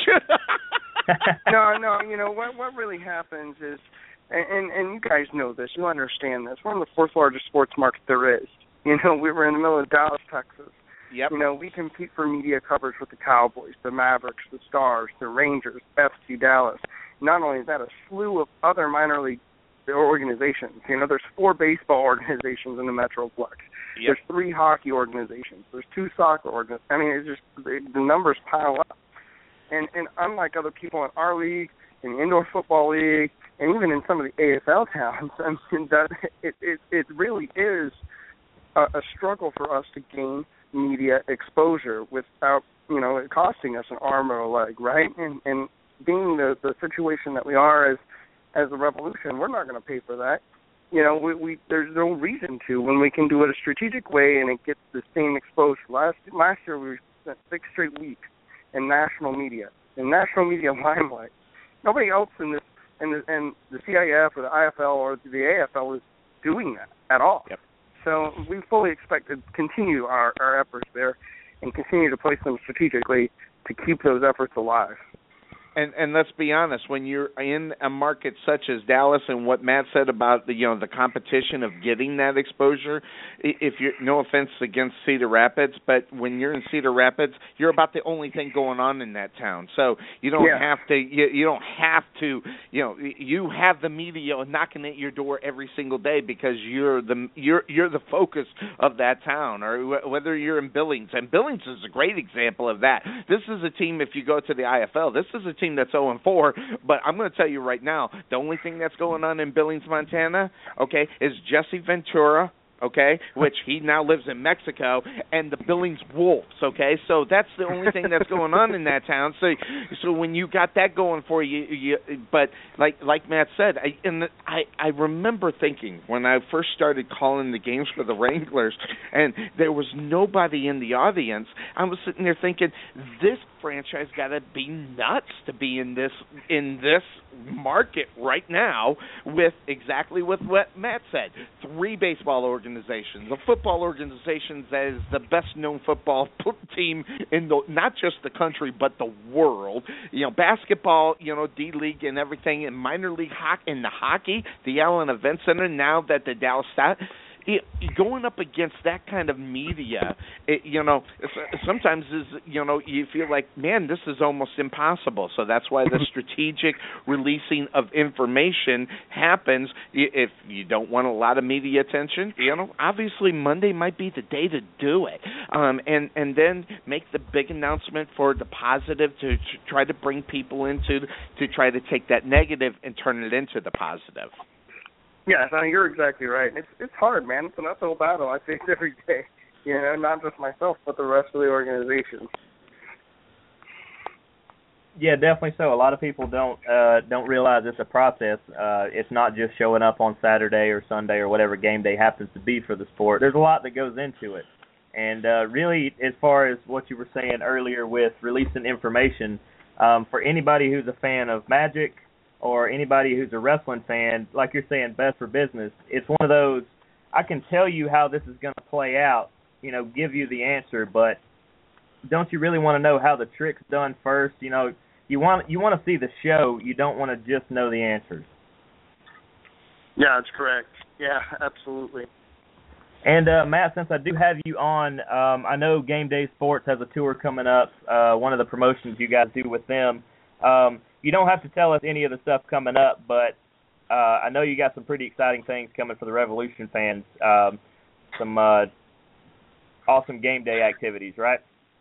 Speaker 3: no, no, you know, what what really happens is, and, and you guys know this, you understand this, we're in the fourth largest sports market there is. You know, we were in the middle of Dallas, Texas.
Speaker 4: Yep.
Speaker 3: You know, we compete for media coverage with the Cowboys, the Mavericks, the Stars, the Rangers, F C Dallas. Not only that, a slew of other minor league organizations. You know, there's four baseball organizations in the Metroplex.
Speaker 4: Yep.
Speaker 3: There's three hockey organizations. There's two soccer organizations. I mean, it's just, the, the numbers pile up. And and unlike other people in our league, in the indoor football league, and even in some of the A F L towns, I mean, that it it, it really is a, a struggle for us to gain media exposure without, you know, it costing us an arm or a leg, right? And and being the, the situation that we are as as a Revolution, we're not going to pay for that. You know, we, we there's no reason to when we can do it a strategic way and it gets the same exposure. Last last year we spent six straight weeks in national media, in national media limelight. Nobody else in this, in the, in the C I F or the I F L or the A F L is doing that at all.
Speaker 4: Yep.
Speaker 3: So we fully expect to continue our, our efforts there and continue to place them strategically to keep those efforts alive.
Speaker 4: And and let's be honest, when you're in a market such as Dallas, and what Matt said about the you know the competition of getting that exposure, if you're no offense against Cedar Rapids, but when you're in Cedar Rapids, you're about the only thing going on in that town. So you don't
Speaker 3: yeah.
Speaker 4: have to you, you don't have to you know you have the media knocking at your door every single day because you're the you're you're the focus of that town, or whether you're in Billings, and Billings is a great example of that. This is a team. If you go to the I F L, this is a team that's oh and four, but I'm going to tell you right now, the only thing that's going on in Billings, Montana, okay, is Jesse Ventura, okay, which he now lives in Mexico, and the Billings Wolves, okay? So that's the only thing that's going on in that town. So so when you got that going for you, you but like like Matt said, I, and I, I remember thinking when I first started calling the games for the Wranglers, and there was nobody in the audience, I was sitting there thinking, this franchise got to be nuts to be in this in this market right now with exactly with what Matt said. Three baseball organizations, a football organization that is the best known football team in the not just the country but the world. You know, basketball, you know, D League and everything, and minor league hockey, and the hockey, the Allen Event Center. Now that the Dallas Stat. It, going up against that kind of media, it, you know, sometimes is you know you feel like, man, this is almost impossible. So that's why the strategic releasing of information happens. If you don't want a lot of media attention, you know, obviously Monday might be the day to do it, um, and and then make the big announcement for the positive to, to try to bring people into to try to take that negative and turn it into the positive.
Speaker 3: Yes, I mean, you're exactly right. It's it's hard, man. It's an uphill battle, I think, every day. You know, not just myself, but the rest of the organization.
Speaker 2: Yeah, definitely so. A lot of people don't uh, don't realize it's a process. Uh, it's not just showing up on Saturday or Sunday or whatever game day happens to be for the sport. There's a lot that goes into it. And uh, really, as far as what you were saying earlier with releasing information, um, for anybody who's a fan of Magic, or anybody who's a wrestling fan, like you're saying, best for business, it's one of those, I can tell you how this is going to play out, you know, give you the answer, but don't you really want to know how the trick's done first? You know, you want you want to see the show. You don't want to just know the answers.
Speaker 3: Yeah, that's correct. Yeah, absolutely.
Speaker 2: And, uh, Matt, since I do have you on, um, I know Game Day Sports has a tour coming up, uh, one of the promotions you guys do with them. Um, you don't have to tell us any of the stuff coming up, but uh, I know you got some pretty exciting things coming for the Revolution fans, um, some uh, awesome game day activities, right?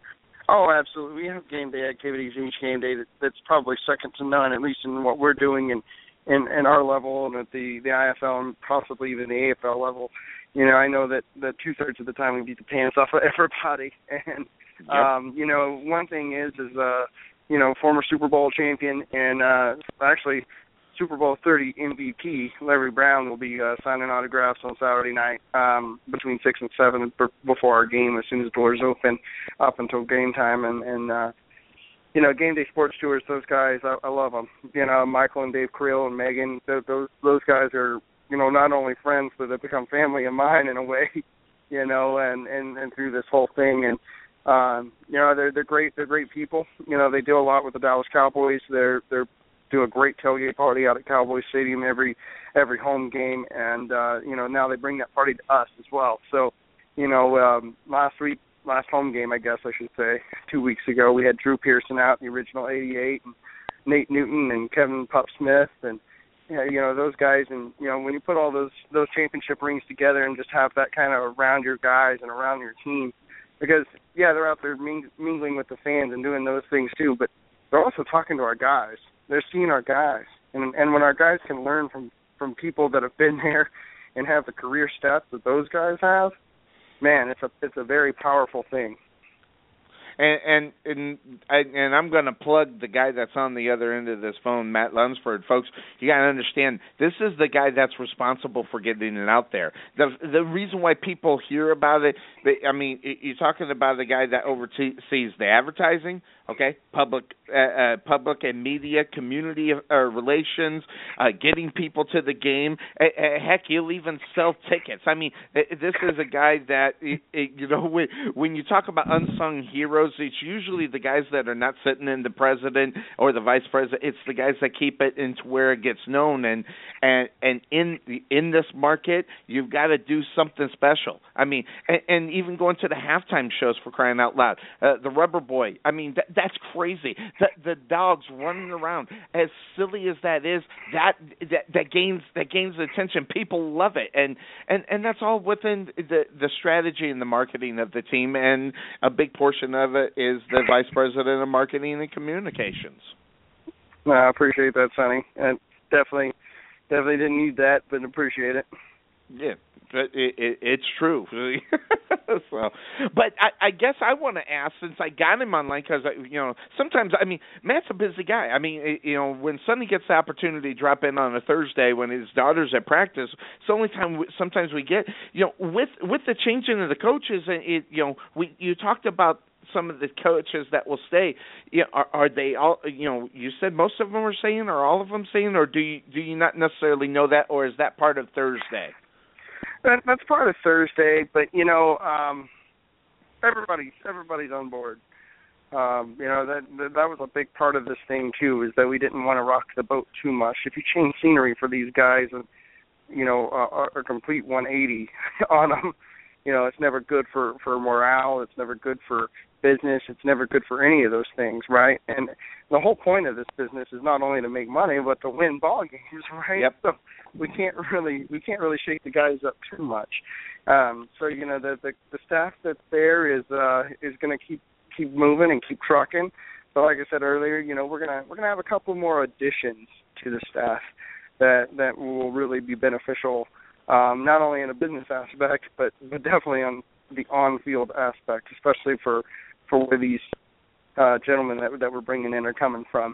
Speaker 3: Oh, absolutely. We have game day activities each game day that, that's probably second to none, at least in what we're doing and in, in our level and at the, the I F L and possibly even the A F L level. You know, I know that, that two-thirds of the time we beat the pants off of everybody. And,
Speaker 4: yep.
Speaker 3: um, you know, one thing is, is uh, you know, former Super Bowl champion and uh, actually Super Bowl thirty M V P, Larry Brown, will be uh, signing autographs on Saturday night um, between six and seven b- before our game as soon as doors open up until game time. And, and uh, you know, Game Day Sports Tours, those guys, I, I love them. You know, Michael and Dave Creel and Megan, those those guys are, you know, not only friends, but they've become family of mine in a way, you know, and, and, and through this whole thing. And, um, you know, they're they're great. They're great people. You know, they do a lot with the Dallas Cowboys. They're they're do a great tailgate party out at Cowboy Stadium every every home game, and uh, you know, now they bring that party to us as well. So, you know, um, last week, last home game, I guess I should say, two weeks ago, we had Drew Pearson out, the original eighty-eight, and Nate Newton and Kevin Pup Smith, and you know, those guys. And you know, when you put all those those championship rings together and just have that kind of around your guys and around your team, because yeah, they're out there ming- mingling with the fans and doing those things too, but they're also talking to our guys. They're seeing our guys, and and when our guys can learn from, from people that have been there and have the career stats that those guys have, man, it's a it's a very powerful thing.
Speaker 4: And and and, I, and I'm going to plug the guy that's on the other end of this phone, Matt Lunsford. Folks, you got to understand, this is the guy that's responsible for getting it out there. The the reason why people hear about it, they, I mean, you're talking about the guy that oversees the advertising, okay, public uh, uh, public and media, community uh, relations, uh, getting people to the game. Uh, uh, heck, he'll even sell tickets. I mean, uh, this is a guy that, uh, you know, when, when you talk about unsung heroes, it's usually the guys that are not sitting in the president or the vice president. It's the guys that keep it into where it gets known. And and and in in this market, you've got to do something special. I mean, and, and even going to the halftime shows, for crying out loud. Uh, the Rubber Boy. I mean, that, that's crazy. The the dogs running around. As silly as that is, that that, that gains that gains attention. People love it, and and and that's all within the the strategy and the marketing of the team. And a big portion of it is the vice president of marketing and communications.
Speaker 3: No, I appreciate that, Sonny. And definitely, definitely didn't need that, but appreciate it.
Speaker 4: Yeah, it, it, it's true. So, but I, I guess I want to ask, since I got him online, because you know sometimes I mean Matt's a busy guy. I mean, you know, when Sonny gets the opportunity to drop in on a Thursday when his daughter's at practice, it's the only time we, sometimes we get. You know, with with the changing of the coaches, it, you know, we you talked about some of the coaches that will stay. You know, are, are they all? You know, you said most of them are staying, or all of them staying, or do you do you not necessarily know that, or is that part of Thursday?
Speaker 3: That, that's part of Thursday, but you know, um, everybody's everybody's on board. Um, you know, that, that that was a big part of this thing too, is that we didn't want to rock the boat too much. If you change scenery for these guys and you know a, a complete one eighty on them, you know, it's never good for, for morale. It's never good for business. It's never good for any of those things, right? And the whole point of this business is not only to make money, but to win ball games, right?
Speaker 4: Yep.
Speaker 3: So we can't really we can't really shake the guys up too much. Um, so you know the, the the staff that's there is uh, is going to keep keep moving and keep trucking. So like I said earlier, you know we're gonna we're gonna have a couple more additions to the staff that that will really be beneficial. Um, not only in a business aspect, but, but definitely on the on-field aspect, especially for, for where these uh, gentlemen that that we're bringing in are coming from.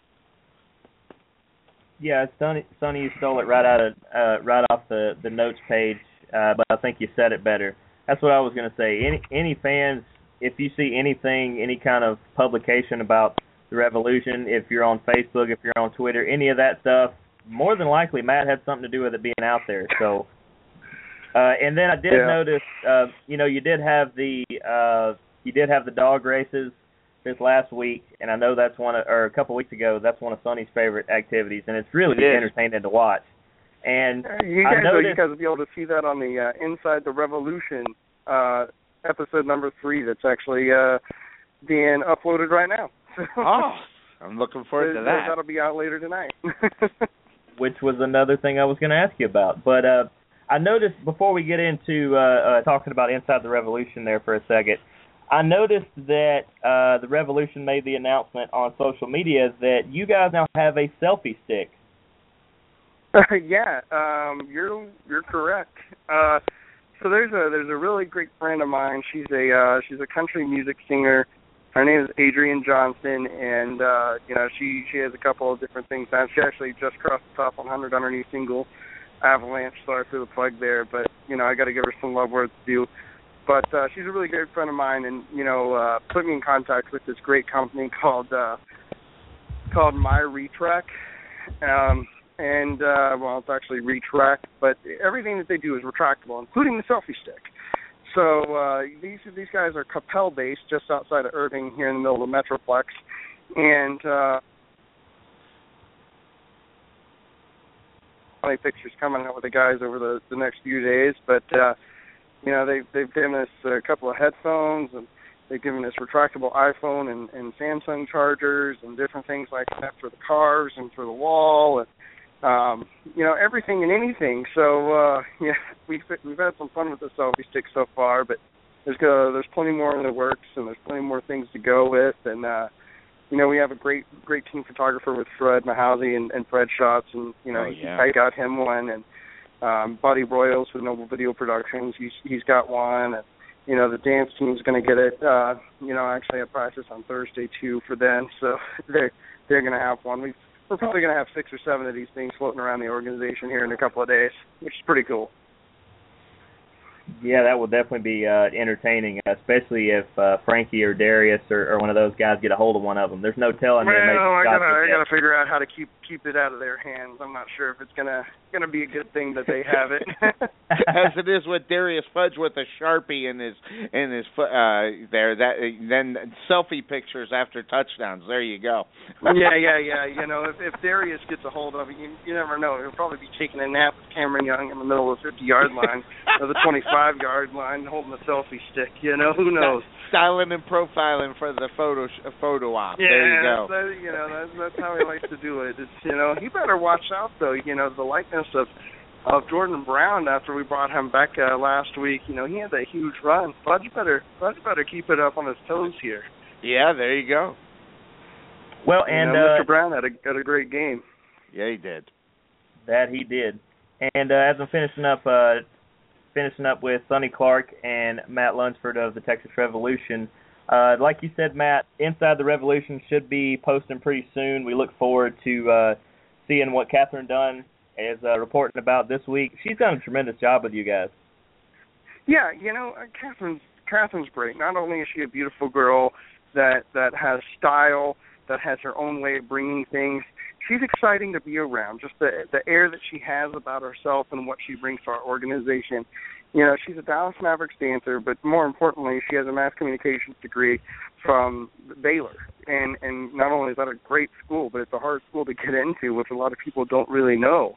Speaker 2: Yeah, Sonny, Sonny, you stole it right out of uh, right off the, the notes page, uh, but I think you said it better. That's what I was going to say. Any any fans, if you see anything, any kind of publication about the Revolution, if you're on Facebook, if you're on Twitter, any of that stuff, more than likely Matt had something to do with it being out there. So, uh, and then I did
Speaker 3: yeah.
Speaker 2: notice, uh, you know, you did have the uh, you did have the dog races this last week, and I know that's one of, or a couple weeks ago, that's one of Sonny's favorite activities, and it's really
Speaker 4: it
Speaker 2: entertaining to watch. And
Speaker 3: you guys,
Speaker 2: I noticed,
Speaker 3: you guys will be able to see that on the uh, Inside the Revolution uh, episode number three. That's actually uh, being uploaded right now.
Speaker 4: Oh, I'm looking forward to that.
Speaker 3: That'll be out later tonight.
Speaker 2: Which was another thing I was going to ask you about. But uh, I noticed before we get into uh, uh, talking about Inside the Revolution there for a second, I noticed that uh, the Revolution made the announcement on social media that you guys now have a selfie stick.
Speaker 3: yeah, um, you're you're correct. Uh, so there's a there's a really great friend of mine. She's a uh, she's a country music singer. Her name is Adrienne Johnson, and uh, you know she she has a couple of different things. Now she actually just crossed the top one hundred on her new single Avalanche. Sorry for the plug there, but you know I got to give her some love where it's due. But uh, she's a really good friend of mine, and you know uh, put me in contact with this great company called uh, called My Retrack. Um, And, uh, well, it's actually Retract, but everything that they do is retractable, including the selfie stick. So uh, these these guys are Capel-based, just outside of Irving, here in the middle of the Metroplex. And uh, funny pictures coming out with the guys over the, the next few days. But, uh, you know, they've, they've given us a couple of headphones, and they've given us retractable iPhone and, and Samsung chargers and different things like that for the cars and for the wall, and Um, you know, everything and anything. So, uh, yeah, we've, we've had some fun with the selfie stick so far, but there's uh, there's plenty more in the works, and there's plenty more things to go with. And, uh, you know, we have a great great team photographer with Fred Mahousie and, and Fred Shots, and, you know,
Speaker 4: oh, yeah.
Speaker 3: I got him one. And um, Buddy Royals with Noble Video Productions, he's he's got one. And, you know, the dance team's going to get it. Uh, you know, actually, I practice on Thursday, too, for them. So they're, they're going to have one. We've We're probably going to have six or seven of these things floating around the organization here in a couple of days, which is pretty cool.
Speaker 2: Yeah, that will definitely be uh, entertaining, especially if uh, Frankie or Darius or, or one of those guys get a hold of one of them. There's no telling.
Speaker 3: Well,
Speaker 2: they
Speaker 3: I gotta, I gotta figure out how to keep keep it out of their hands. I'm not sure if it's gonna gonna be a good thing that they have it.
Speaker 4: As it is with Darius Fudge with a Sharpie in his in his uh, there. That then selfie pictures after touchdowns. There you go.
Speaker 3: yeah, yeah, yeah. You know, if, if Darius gets a hold of it, you, you never know. He'll probably be taking a nap with Cameron Young in the middle of the fifty-yard line or the twenty-five-yard line, holding a selfie stick. You know, who knows?
Speaker 4: Styling and profiling for the photo sh- photo op.
Speaker 3: Yeah,
Speaker 4: there you go.
Speaker 3: That, you know, that's, that's how he likes to do it. It's, you know, he better watch out though. You know, the likeness of of Jordan Brown after we brought him back uh, last week. You know, he had that huge run. Fudge better, Fudge better keep it up on his toes here.
Speaker 4: Yeah, there you go.
Speaker 2: Well,
Speaker 3: you
Speaker 2: and
Speaker 3: know,
Speaker 2: uh,
Speaker 3: Mister Brown had a had a great game.
Speaker 4: Yeah, he did.
Speaker 2: That he did. And uh, as I'm finishing up, uh, finishing up with Sonny Clark and Matt Lunsford of the Texas Revolution. Uh, like you said, Matt, Inside the Revolution should be posting pretty soon. We look forward to uh, seeing what Catherine Dunn is uh, reporting about this week. She's done a tremendous job with you guys.
Speaker 3: Yeah, you know, uh, Catherine's Catherine's great. Not only is she a beautiful girl that that has style, that has her own way of bringing things, she's exciting to be around. Just the the air that she has about herself and what she brings to our organization. You know, she's a Dallas Mavericks dancer, but more importantly, she has a mass communications degree from Baylor. And and not only is that a great school, but it's a hard school to get into, which a lot of people don't really know.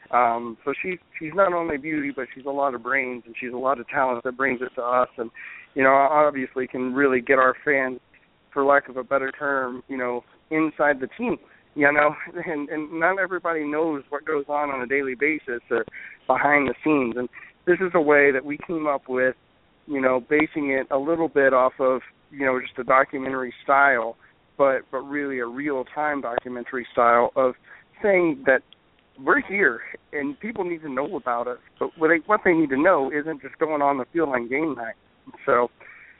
Speaker 3: Um, so she, she's not only beauty, but she's a lot of brains, and she's a lot of talent that brings it to us. And, you know, obviously can really get our fans, for lack of a better term, you know, inside the team. You know, and, and not everybody knows what goes on on a daily basis or behind the scenes. And this is a way that we came up with, you know, basing it a little bit off of, you know, just a documentary style, but but really a real-time documentary style of saying that we're here and people need to know about us. But what they, what they need to know isn't just going on the field on game night. So,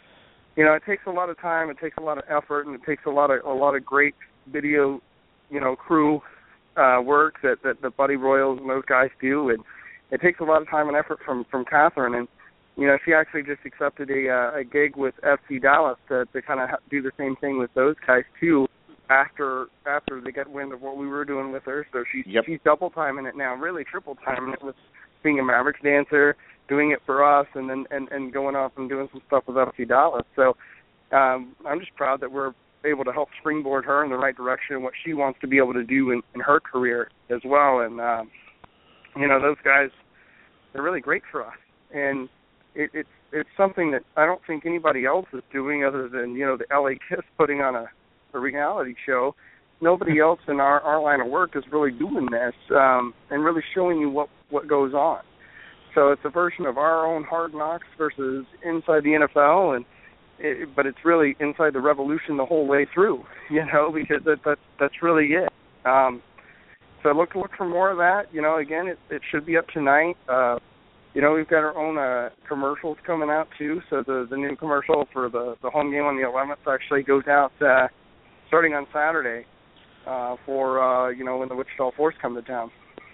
Speaker 3: you know, it takes a lot of time, it takes a lot of effort, and it takes a lot of a lot of great video, you know, crew uh, work that, that the Buddy Royals and those guys do, and it takes a lot of time and effort from, from Catherine. And, you know, she actually just accepted a uh, a gig with F C Dallas to, to kind of do the same thing with those guys, too, after after they got wind of what we were doing with her. So she's,
Speaker 4: yep.
Speaker 3: she's double timing it now, really triple timing it with being a Mavericks dancer, doing it for us, and then and, and going off and doing some stuff with F C Dallas. So um, I'm just proud that we're able to help springboard her in the right direction and what she wants to be able to do in, in her career as well. And, um, you know, those guys, they're really great for us. And it, it's it's something that I don't think anybody else is doing other than, you know, the L A Kiss putting on a, a reality show. Nobody else in our, our line of work is really doing this um, and really showing you what, what goes on. So it's a version of our own Hard Knocks versus Inside the N F L, and it, but it's really inside the Revolution the whole way through, you know, because that, that's that's really it. Um, so look look for more of that. You know, again, it, it should be up tonight. Uh, you know, we've got our own uh, commercials coming out too. So the the new commercial for the, the home game on the eleventh actually goes out uh, starting on Saturday uh, for uh, you know when the Wichita Force come to town.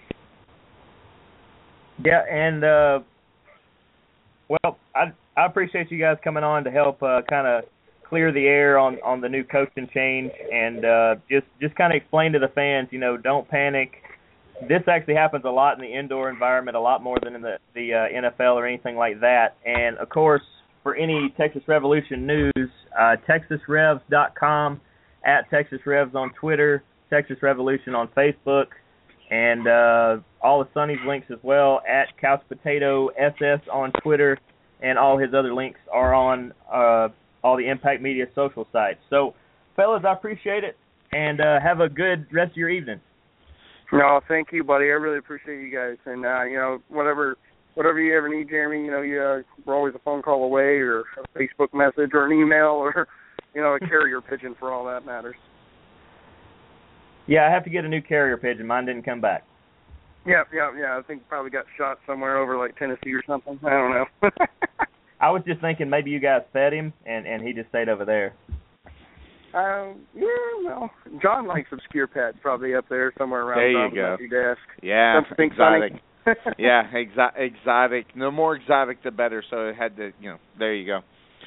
Speaker 2: Yeah, and uh, well, I I appreciate you guys coming on to help uh, kind of clear the air on, on the new coaching change, and uh, just just kind of explain to the fans, you know, don't panic. This actually happens a lot in the indoor environment, a lot more than in the the uh, N F L or anything like that. And of course, for any Texas Revolution news, uh, Texas Revs dot com, at Texas Revs on Twitter, Texas Revolution on Facebook, and uh, all of Sonny's links as well at Couch Potato S S on Twitter, and all his other links are on uh, all the Impact Media social sites. So, fellas, I appreciate it, and uh, have a good rest of your evening.
Speaker 3: No, thank you, buddy. I really appreciate you guys, and uh, you know, whatever whatever you ever need, Jeremy, you know, you, uh, we're always a phone call away, or a Facebook message, or an email, or you know, a carrier pigeon for all that matters.
Speaker 2: Yeah, I have to get a new carrier pigeon. Mine didn't come back.
Speaker 3: Yeah, yeah, yeah. I think probably got shot somewhere over like Tennessee or something. I don't know.
Speaker 2: I was just thinking maybe you guys fed him, and, and he just stayed over there.
Speaker 3: Um, yeah, well, John likes obscure pets, probably up there somewhere around
Speaker 4: there you go.
Speaker 3: your desk.
Speaker 4: Yeah,
Speaker 3: Something
Speaker 4: exotic.
Speaker 3: funny.
Speaker 4: yeah, exo- exotic. The more exotic, the better. So it had to, you know, there you go.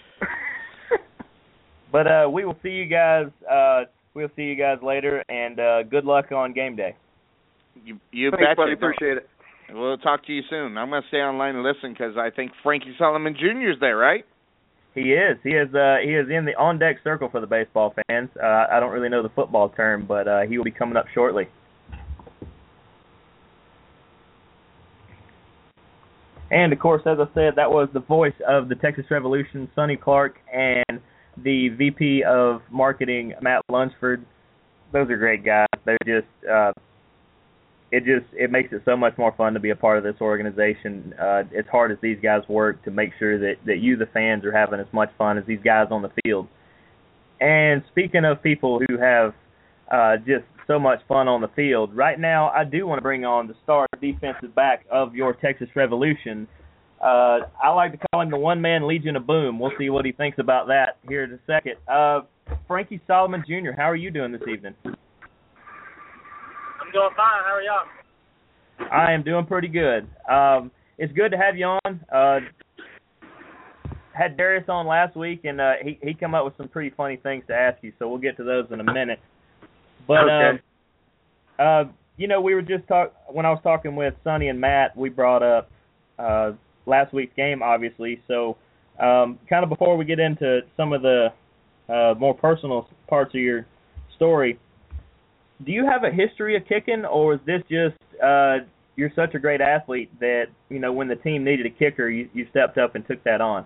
Speaker 2: But uh, we will see you guys. Uh, we'll see you guys later, and uh, good luck on game day.
Speaker 4: You, you
Speaker 3: Thanks,
Speaker 4: betcha.
Speaker 3: buddy. Appreciate it.
Speaker 4: We'll talk to you soon. I'm going to stay online and listen because I think Frankie Solomon Junior is there, right?
Speaker 2: He is. He is. Uh, he is in the on-deck circle for the baseball fans. Uh, I don't really know the football term, but uh, he will be coming up shortly. And, of course, as I said, that was the voice of the Texas Revolution, Sonny Clark, and the V P of Marketing, Matt Lunsford. Those are great guys. They're just uh, it just it makes it so much more fun to be a part of this organization. Uh, as hard as these guys work to make sure that, that you, the fans, are having as much fun as these guys on the field. And speaking of people who have uh, just so much fun on the field, right now I do want to bring on the star defensive back of your Texas Revolution. Uh, I like to call him the one-man Legion of Boom. We'll see what he thinks about that here in a second. Uh, Frankie Solomon Junior, how are you doing this evening?
Speaker 5: I'm doing fine. How are y'all?
Speaker 2: I am doing pretty good. Um, it's good to have you on. Uh, had Darius on last week, and uh, he he come up with some pretty funny things to ask you, so we'll get to those in a minute. But
Speaker 3: okay.
Speaker 2: uh, uh, you know, we were just talk when I was talking with Sonny and Matt, we brought up uh, last week's game, obviously. So, um, kind of before we get into some of the uh, more personal parts of your story, do you have a history of kicking, or is this just uh, you're such a great athlete that, you know, when the team needed a kicker, you, you stepped up and took that on?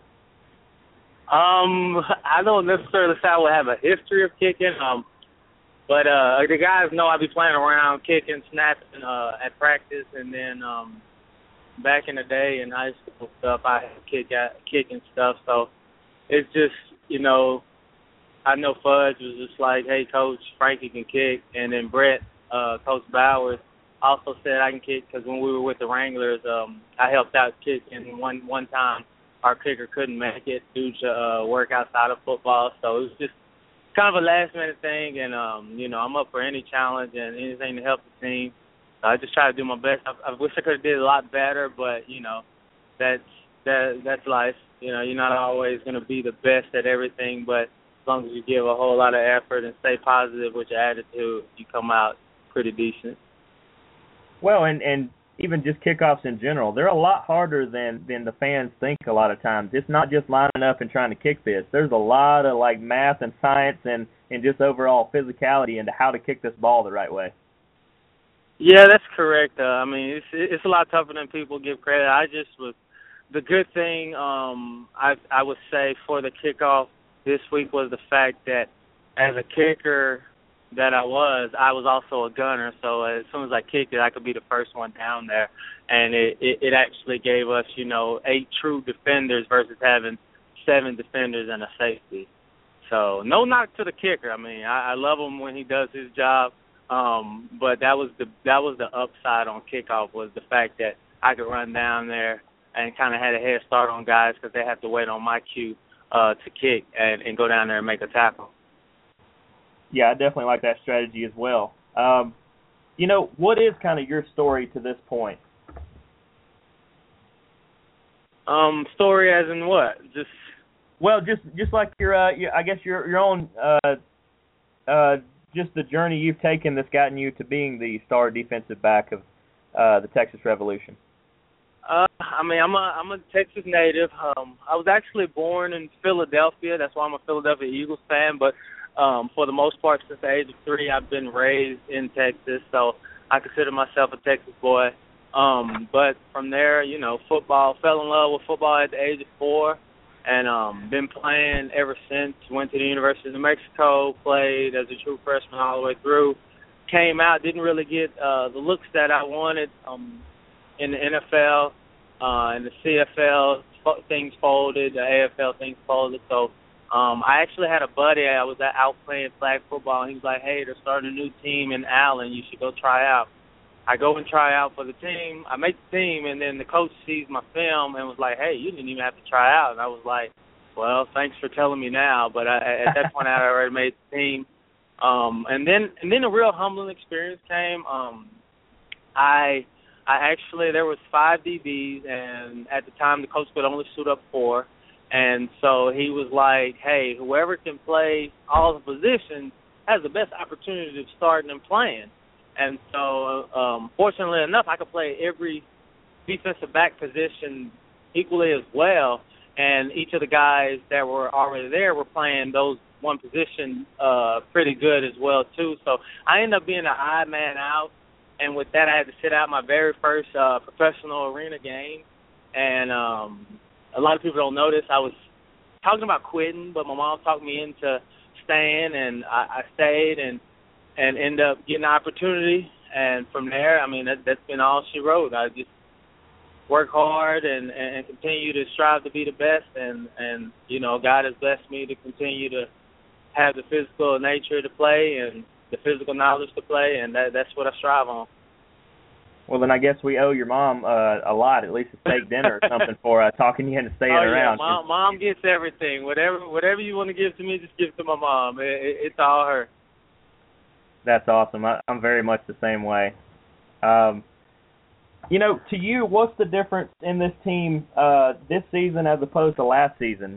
Speaker 5: Um, I don't necessarily say I would have a history of kicking, um, but uh, the guys know I be playing around, kicking, snapping uh, at practice, and then um, back in the day in high school stuff, I had kick at, kicking stuff. So it's just, you know, I know Fudge was just like, hey, Coach, Frankie can kick. And then Brett, uh, Coach Bowers, also said I can kick because when we were with the Wranglers, um, I helped out kicking one one time. Our kicker couldn't make it due to uh, work outside of football. So it was just kind of a last-minute thing. And, um, you know, I'm up for any challenge and anything to help the team. So I just try to do my best. I, I wish I could have did a lot better, but, you know, that's, that, that's life. You know, you're not always going to be the best at everything, but as long as you give a whole lot of effort and stay positive with your attitude, you come out pretty decent.
Speaker 2: Well, and, and even just kickoffs in general, they're a lot harder than, than the fans think a lot of times. It's not just lining up and trying to kick this. There's a lot of, like, math and science and, and just overall physicality into how to kick this ball the right way.
Speaker 5: Yeah, that's correct. Uh, I mean, it's it's a lot tougher than people give credit. I just was the good thing um, I I would say for the kickoff this week was the fact that as a kicker that I was, I was also a gunner. So as soon as I kicked it, I could be the first one down there. And it, it, it actually gave us, you know, eight true defenders versus having seven defenders and a safety. So no knock to the kicker. I mean, I, I love him when he does his job. Um, but that was the that was the upside on kickoff, was the fact that I could run down there and kind of had a head start on guys because they have to wait on my cue uh, to kick and, and go down there and make a tackle.
Speaker 2: Yeah, I definitely like that strategy as well. Um, you know, what is kind of your story to this point?
Speaker 5: Um, story as in what? Just
Speaker 2: well, just just like your, uh, your I guess your your own, uh, uh, just the journey you've taken that's gotten you to being the star defensive back of uh, the Texas Revolution.
Speaker 5: Uh, I mean, I'm a I'm a Texas native. Um, I was actually born in Philadelphia. That's why I'm a Philadelphia Eagles fan. But um, for the most part, since the age of three, I've been raised in Texas, so I consider myself a Texas boy. Um, but from there, you know, football. Fell in love with football at the age of four, and um, been playing ever since. Went to the University of New Mexico, played as a true freshman all the way through. Came out, didn't really get uh, the looks that I wanted um, in the N F L, uh, in the C F L. Things folded, the A F L things folded. So um, I actually had a buddy. I was out playing flag football. He was like, "Hey, they're starting a new team in Allen. You should go try out." I go and try out for the team. I make the team, and then the coach sees my film and was like, "Hey, you didn't even have to try out." And I was like, "Well, thanks for telling me now." But I, at that point, I had already made the team. Um, and then and then a real humbling experience came. Um, I I actually, there was five D Bs, and at the time the coach could only suit up four. And so he was like, "Hey, whoever can play all the positions has the best opportunity of starting and playing." And so, um, fortunately enough, I could play every defensive back position equally as well. And each of the guys that were already there were playing those one position uh, pretty good as well, too. So I ended up being an odd man out. And with that, I had to sit out my very first uh, professional arena game. And um, a lot of people don't know this. I was talking about quitting, but my mom talked me into staying, and I, I stayed and and ended up getting an opportunity. And from there, I mean, that, that's been all she wrote. I just work hard and, and continue to strive to be the best. And, and, you know, God has blessed me to continue to have the physical nature to play and the physical knowledge to play, and that, that's what I strive on.
Speaker 2: Well, then I guess we owe your mom uh, a lot, at least a steak dinner or something for uh, talking you into staying
Speaker 5: oh,
Speaker 2: around.
Speaker 5: Yeah, mom, mom gets everything. Whatever whatever you want to give to me, just give it to my mom. It, it, it's all her.
Speaker 2: That's awesome. I, I'm very much the same way. Um, you know, to you, what's the difference in this team uh, this season as opposed to last season?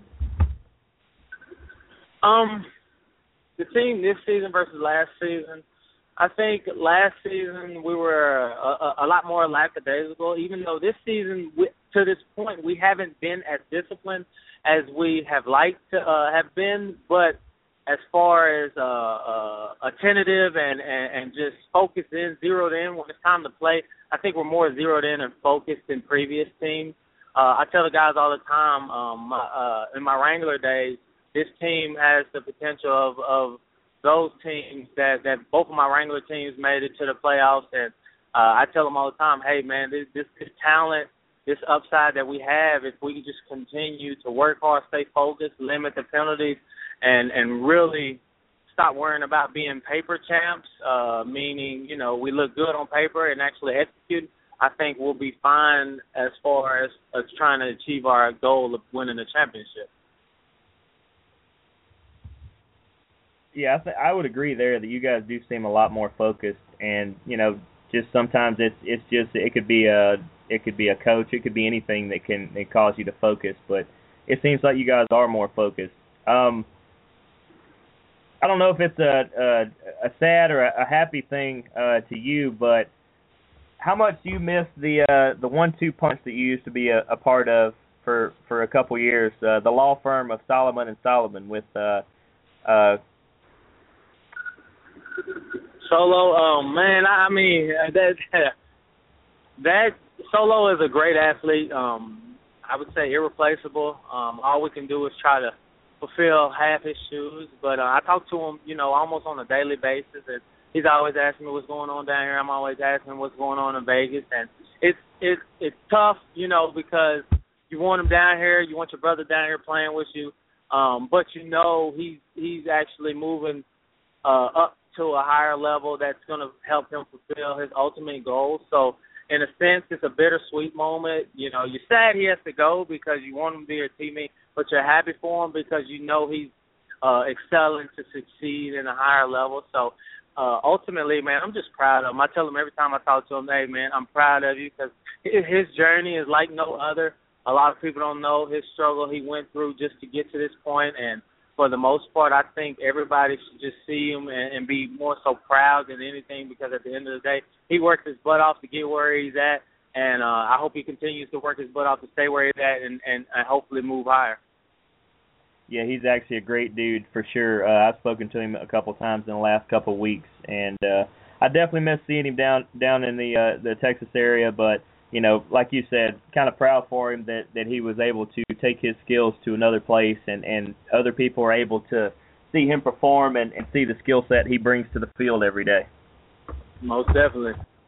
Speaker 5: Um, the team this season versus last season, I think last season we were a, a, a lot more lackadaisical, even though this season, we, to this point, we haven't been as disciplined as we have liked to uh, have been, but as far as uh, uh, attentive and, and, and just focused in, zeroed in when it's time to play, I think we're more zeroed in and focused than previous teams. Uh, I tell the guys all the time, um, uh, in my Wrangler days, this team has the potential of, of those teams that, that both of my Wrangler teams made it to the playoffs. And uh, I tell them all the time, hey, man, this, this, this talent, this upside that we have, if we can just continue to work hard, stay focused, limit the penalties, and, and really stop worrying about being paper champs, uh, meaning, you know, we look good on paper and actually execute, I think we'll be fine as far as, as trying to achieve our goal of winning the championship.
Speaker 2: Yeah, I, th- I would agree there that you guys do seem a lot more focused, and you know, just sometimes it's it's just it could be a it could be a coach, it could be anything that can that cause you to focus, but it seems like you guys are more focused. Um, I don't know if it's a a, a sad or a, a happy thing uh, to you, but how much do you miss the uh, the one two punch that you used to be a, a part of for for a couple years, uh, the law firm of Solomon and Solomon with. Uh, uh,
Speaker 5: Solo, oh man, I mean that that Solo is a great athlete. Um, I would say irreplaceable. Um, all we can do is try to fulfill half his shoes. But uh, I talk to him, you know, almost on a daily basis, and he's always asking me what's going on down here. I'm always asking him what's going on in Vegas, and it's it's it's tough, you know, because you want him down here, you want your brother down here playing with you, um, but you know he's he's actually moving uh, up to a higher level that's going to help him fulfill his ultimate goals. So in a sense, it's a bittersweet moment. You know, you're sad he has to go because you want him to be your teammate, but you're happy for him because you know he's uh, excelling to succeed in a higher level. So uh, ultimately, man, I'm just proud of him. I tell him every time I talk to him, hey, man, I'm proud of you because his journey is like no other. A lot of people don't know his struggle he went through just to get to this point, and for the most part, I think everybody should just see him and, and be more so proud than anything because at the end of the day, he worked his butt off to get where he's at, and uh, I hope he continues to work his butt off to stay where he's at and, and, and hopefully move higher.
Speaker 2: Yeah, he's actually a great dude for sure. Uh, I've spoken to him a couple times in the last couple of weeks, and uh, I definitely miss seeing him down down in the uh, the Texas area, but you know, like you said, kind of proud for him that, that he was able to take his skills to another place and, and other people are able to see him perform and, and see the skill set he brings to the field every day.
Speaker 5: Most definitely.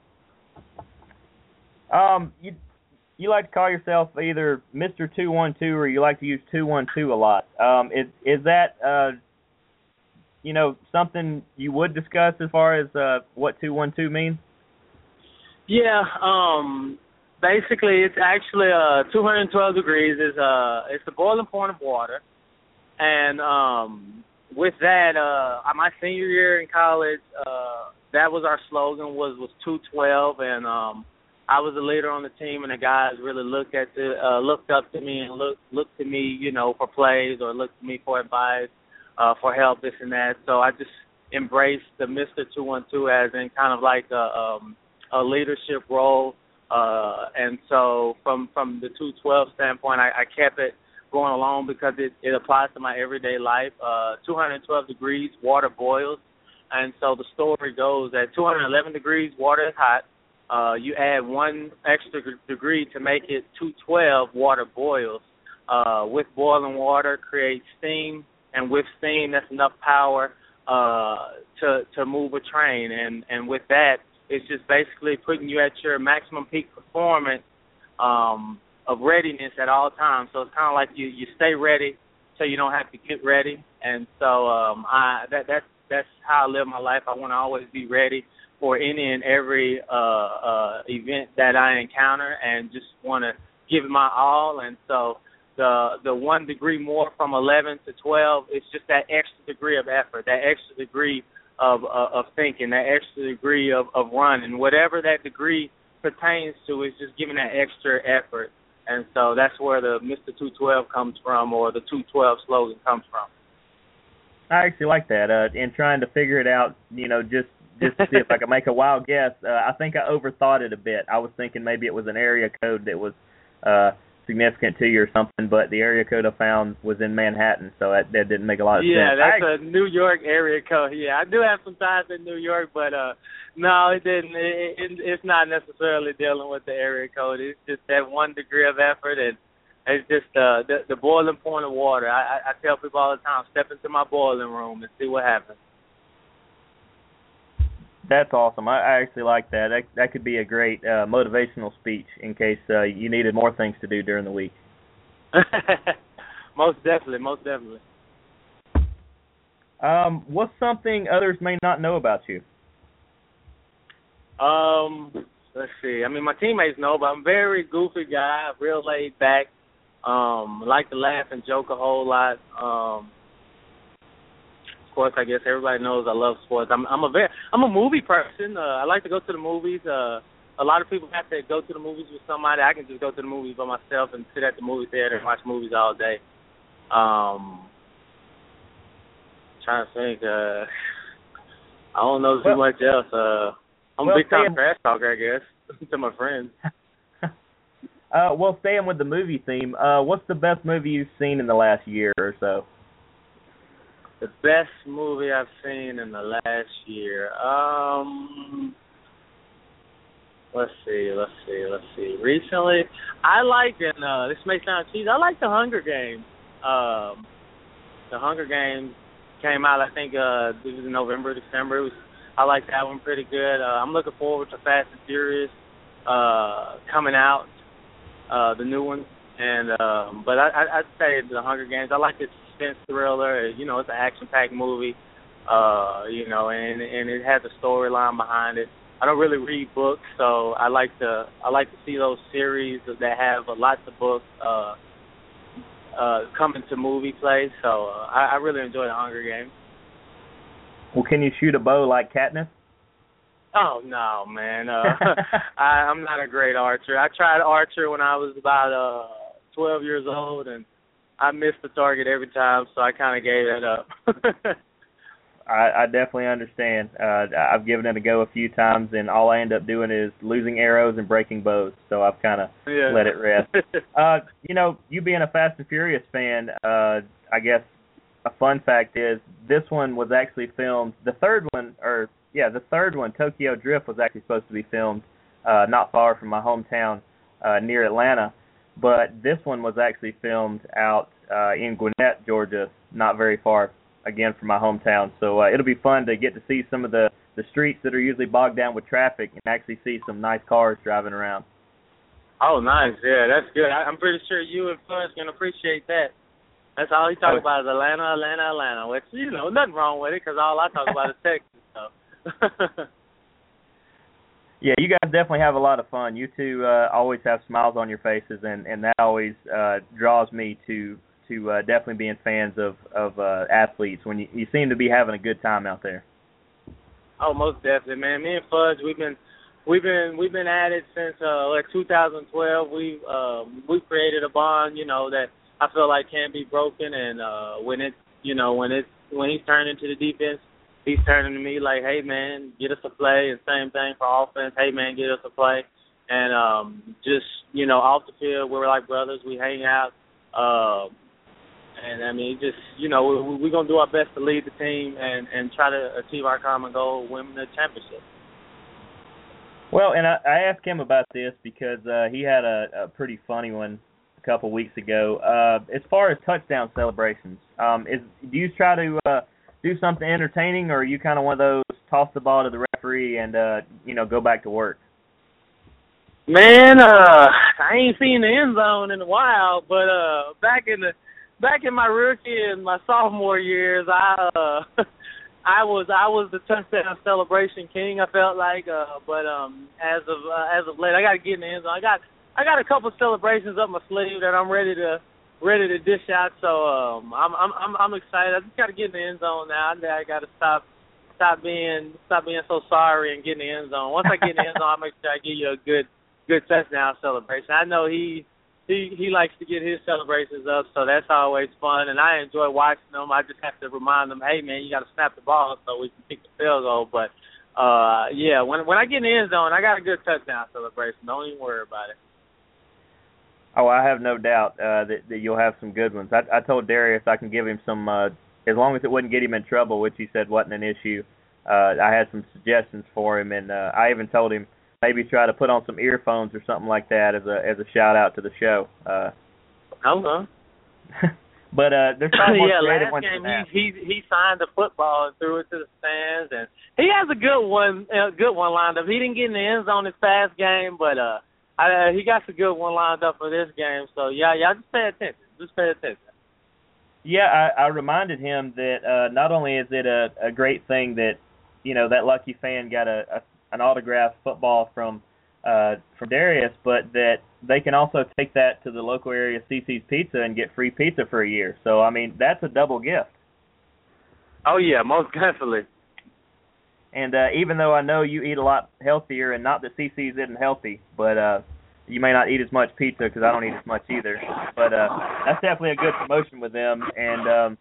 Speaker 2: Um, you you like to call yourself either Mister two one two or you like to use two one two a lot. Um, is is that uh, you know, something you would discuss as far as uh, what two one two means?
Speaker 5: Yeah, um, basically it's actually uh, two hundred twelve degrees is uh, it's the boiling point of water, and um, with that, uh, my senior year in college, uh, that was our slogan was was two twelve, and um, I was the leader on the team, and the guys really looked at the uh, looked up to me and looked looked to me, you know, for plays or looked to me for advice, uh, for help, this and that. So I just embraced the Mister two one two as in kind of like a um, a leadership role, uh, and so from from the two twelve standpoint, I, I kept it going along because it, it applies to my everyday life. Uh, two hundred twelve degrees, water boils, and so the story goes that two hundred eleven degrees, water is hot. Uh, you add one extra degree to make it two twelve, water boils. Uh, with boiling water creates steam, and with steam, that's enough power uh, to to move a train, and and with that, it's just basically putting you at your maximum peak performance um, of readiness at all times. So it's kind of like you, you stay ready so you don't have to get ready. And so um, I that that's that's how I live my life. I want to always be ready for any and every uh, uh, event that I encounter, and just want to give it my all. And so the the one degree more from eleven to twelve, it's just that extra degree of effort, that extra degree of uh, of thinking, that extra degree of, of running, whatever that degree pertains to, is just giving that extra effort. And so that's where the Mister two twelve comes from, or the two twelve slogan comes from.
Speaker 2: I actually like that. Uh, and trying to figure it out, you know, just, just to see if I could make a wild guess. Uh, I think I overthought it a bit. I was thinking maybe it was an area code that was uh, significant to you or something, but the area code I found was in Manhattan, so that, that didn't make a lot of
Speaker 5: yeah,
Speaker 2: sense.
Speaker 5: Yeah, that's
Speaker 2: I,
Speaker 5: a New York area code. Yeah, I do have some ties in New York, but uh, no, it didn't. It, it, it's not necessarily dealing with the area code. It's just that one degree of effort, and it's just uh, the, the boiling point of water. I, I, I tell people all the time, step into my boiling room and see what happens.
Speaker 2: That's awesome. I, I actually like that. that. That could be a great uh, motivational speech in case uh, you needed more things to do during the week.
Speaker 5: Most definitely, most definitely.
Speaker 2: Um, what's something others may not know about you?
Speaker 5: Um, let's see. I mean, my teammates know, but I'm a very goofy guy, real laid back. Um, like to laugh and joke a whole lot. Um, Of course, I guess everybody knows I love sports. I'm, I'm a very, I'm a movie person. Uh, I like to go to the movies. Uh, a lot of people have to go to the movies with somebody. I can just go to the movies by myself and sit at the movie theater and watch movies all day. Um, trying to think. Uh, I don't know too well, much else. Uh, I'm
Speaker 2: well,
Speaker 5: a big time trash talker, I guess, to my friends.
Speaker 2: uh, well, staying with the movie theme, uh, what's the best movie you've seen in the last year or so?
Speaker 5: The best movie I've seen in the last year. Um, let's see, let's see, let's see. Recently, I liked, and uh, this may sound cheesy, I like The Hunger Games. Um, The Hunger Games came out, I think, uh, it was in November, December. It was, I like that one pretty good. Uh, I'm looking forward to Fast and Furious uh, coming out, uh, the new one. And um, but I, I, I'd say The Hunger Games. I like the suspense thriller. You know, it's an action-packed movie. Uh, you know, and and it has a storyline behind it. I don't really read books, so I like to I like to see those series that have lots of books uh, uh, come into movie play. So uh, I, I really enjoy The Hunger Games.
Speaker 2: Well, can you shoot a bow like Katniss?
Speaker 5: Oh no, man! Uh, I, I'm not a great archer. I tried archer when I was about uh, twelve years old, and I missed the target every time, so I kind of gave that up.
Speaker 2: I, I definitely understand. Uh, I've given it a go a few times, and all I end up doing is losing arrows and breaking bows. So I've kind of
Speaker 5: yeah.
Speaker 2: let it rest. uh, you know, you being a Fast and Furious fan, uh, I guess a fun fact is this one was actually filmed. The third one, or yeah, the third one, Tokyo Drift, was actually supposed to be filmed uh, not far from my hometown uh, near Atlanta. But this one was actually filmed out uh, in Gwinnett, Georgia, not very far, again, from my hometown. So uh, it'll be fun to get to see some of the, the streets that are usually bogged down with traffic and actually see some nice cars driving around.
Speaker 5: Oh, nice. Yeah, that's good. I, I'm pretty sure you and Fudge can appreciate that. That's all he talks oh. about is Atlanta, Atlanta, Atlanta, which, you know, nothing wrong with it because all I talk about is Texas. So.
Speaker 2: Yeah, you guys definitely have a lot of fun. You two uh, always have smiles on your faces, and, and that always uh, draws me to to uh, definitely being fans of, of uh, athletes when you, you seem to be having a good time out there.
Speaker 5: Oh, most definitely, man. Me and Fudge, we've been we've been we've been at it since uh, like two thousand twelve. We um, we created a bond, you know, that I feel like can't be broken. And uh, when it, you know, when it when he's turning to the defense, he's turning to me like, hey man, get us a play. And same thing for offense. Hey man, get us a play. And um, just you know, off the field, we're like brothers. We hang out. Uh, And, I mean, just, you know, we're we going to do our best to lead the team and, and try to achieve our common goal, win the championship.
Speaker 2: Well, and I, I asked him about this because uh, he had a, a pretty funny one a couple weeks ago. Uh, as far as touchdown celebrations, um, is do you try to uh, do something entertaining, or are you kind of one of those toss the ball to the referee and, uh, you know, go back to work?
Speaker 5: Man, uh, I ain't seen the end zone in a while, but uh, back in the Back in my rookie and my sophomore years, I uh, I was I was the touchdown celebration king. I felt like, uh, but um, as of uh, as of late, I got to get in the end zone. I got I got a couple celebrations up my sleeve that I'm ready to ready to dish out. So um, I'm I'm I'm, I'm excited. I just got to get in the end zone now. I got to stop stop being stop being so sorry and get in the end zone. Once I get in the end zone, I'll make sure I give you a good good touchdown celebration. I know he. He he likes to get his celebrations up, so that's always fun, and I enjoy watching them. I just have to remind them, hey, man, you got to snap the ball so we can kick the field goal. But, uh, yeah, when when I get in the end zone, I got a good touchdown celebration. Don't even worry about it.
Speaker 2: Oh, I have no doubt uh, that, that you'll have some good ones. I, I told Darius I can give him some, uh, as long as it wouldn't get him in trouble, which he said wasn't an issue. Uh, I had some suggestions for him, and uh, I even told him, maybe try to put on some earphones or something like that as a as a shout out to the show. Uh,
Speaker 5: Hello.
Speaker 2: but uh, there's probably more
Speaker 5: yeah,
Speaker 2: creative
Speaker 5: last
Speaker 2: ones
Speaker 5: game
Speaker 2: than that.
Speaker 5: he he he signed the football and threw it to the stands, and he has a good one a good one lined up. He didn't get in the end zone this past game, but uh, I, uh, he got a good one lined up for this game. So yeah, y'all just pay attention. Just pay attention. Yeah,
Speaker 2: I, I reminded him that uh, not only is it a, a great thing that you know that lucky fan got a, a an autographed football from uh, from Darius, but that they can also take that to the local area C C's Pizza and get free pizza for a year. So, I mean, that's a double gift.
Speaker 5: Oh, yeah, most definitely.
Speaker 2: And uh, even though I know you eat a lot healthier, and not that C C's isn't healthy, but uh, you may not eat as much pizza because I don't eat as much either. But uh, that's definitely a good promotion with them. And um,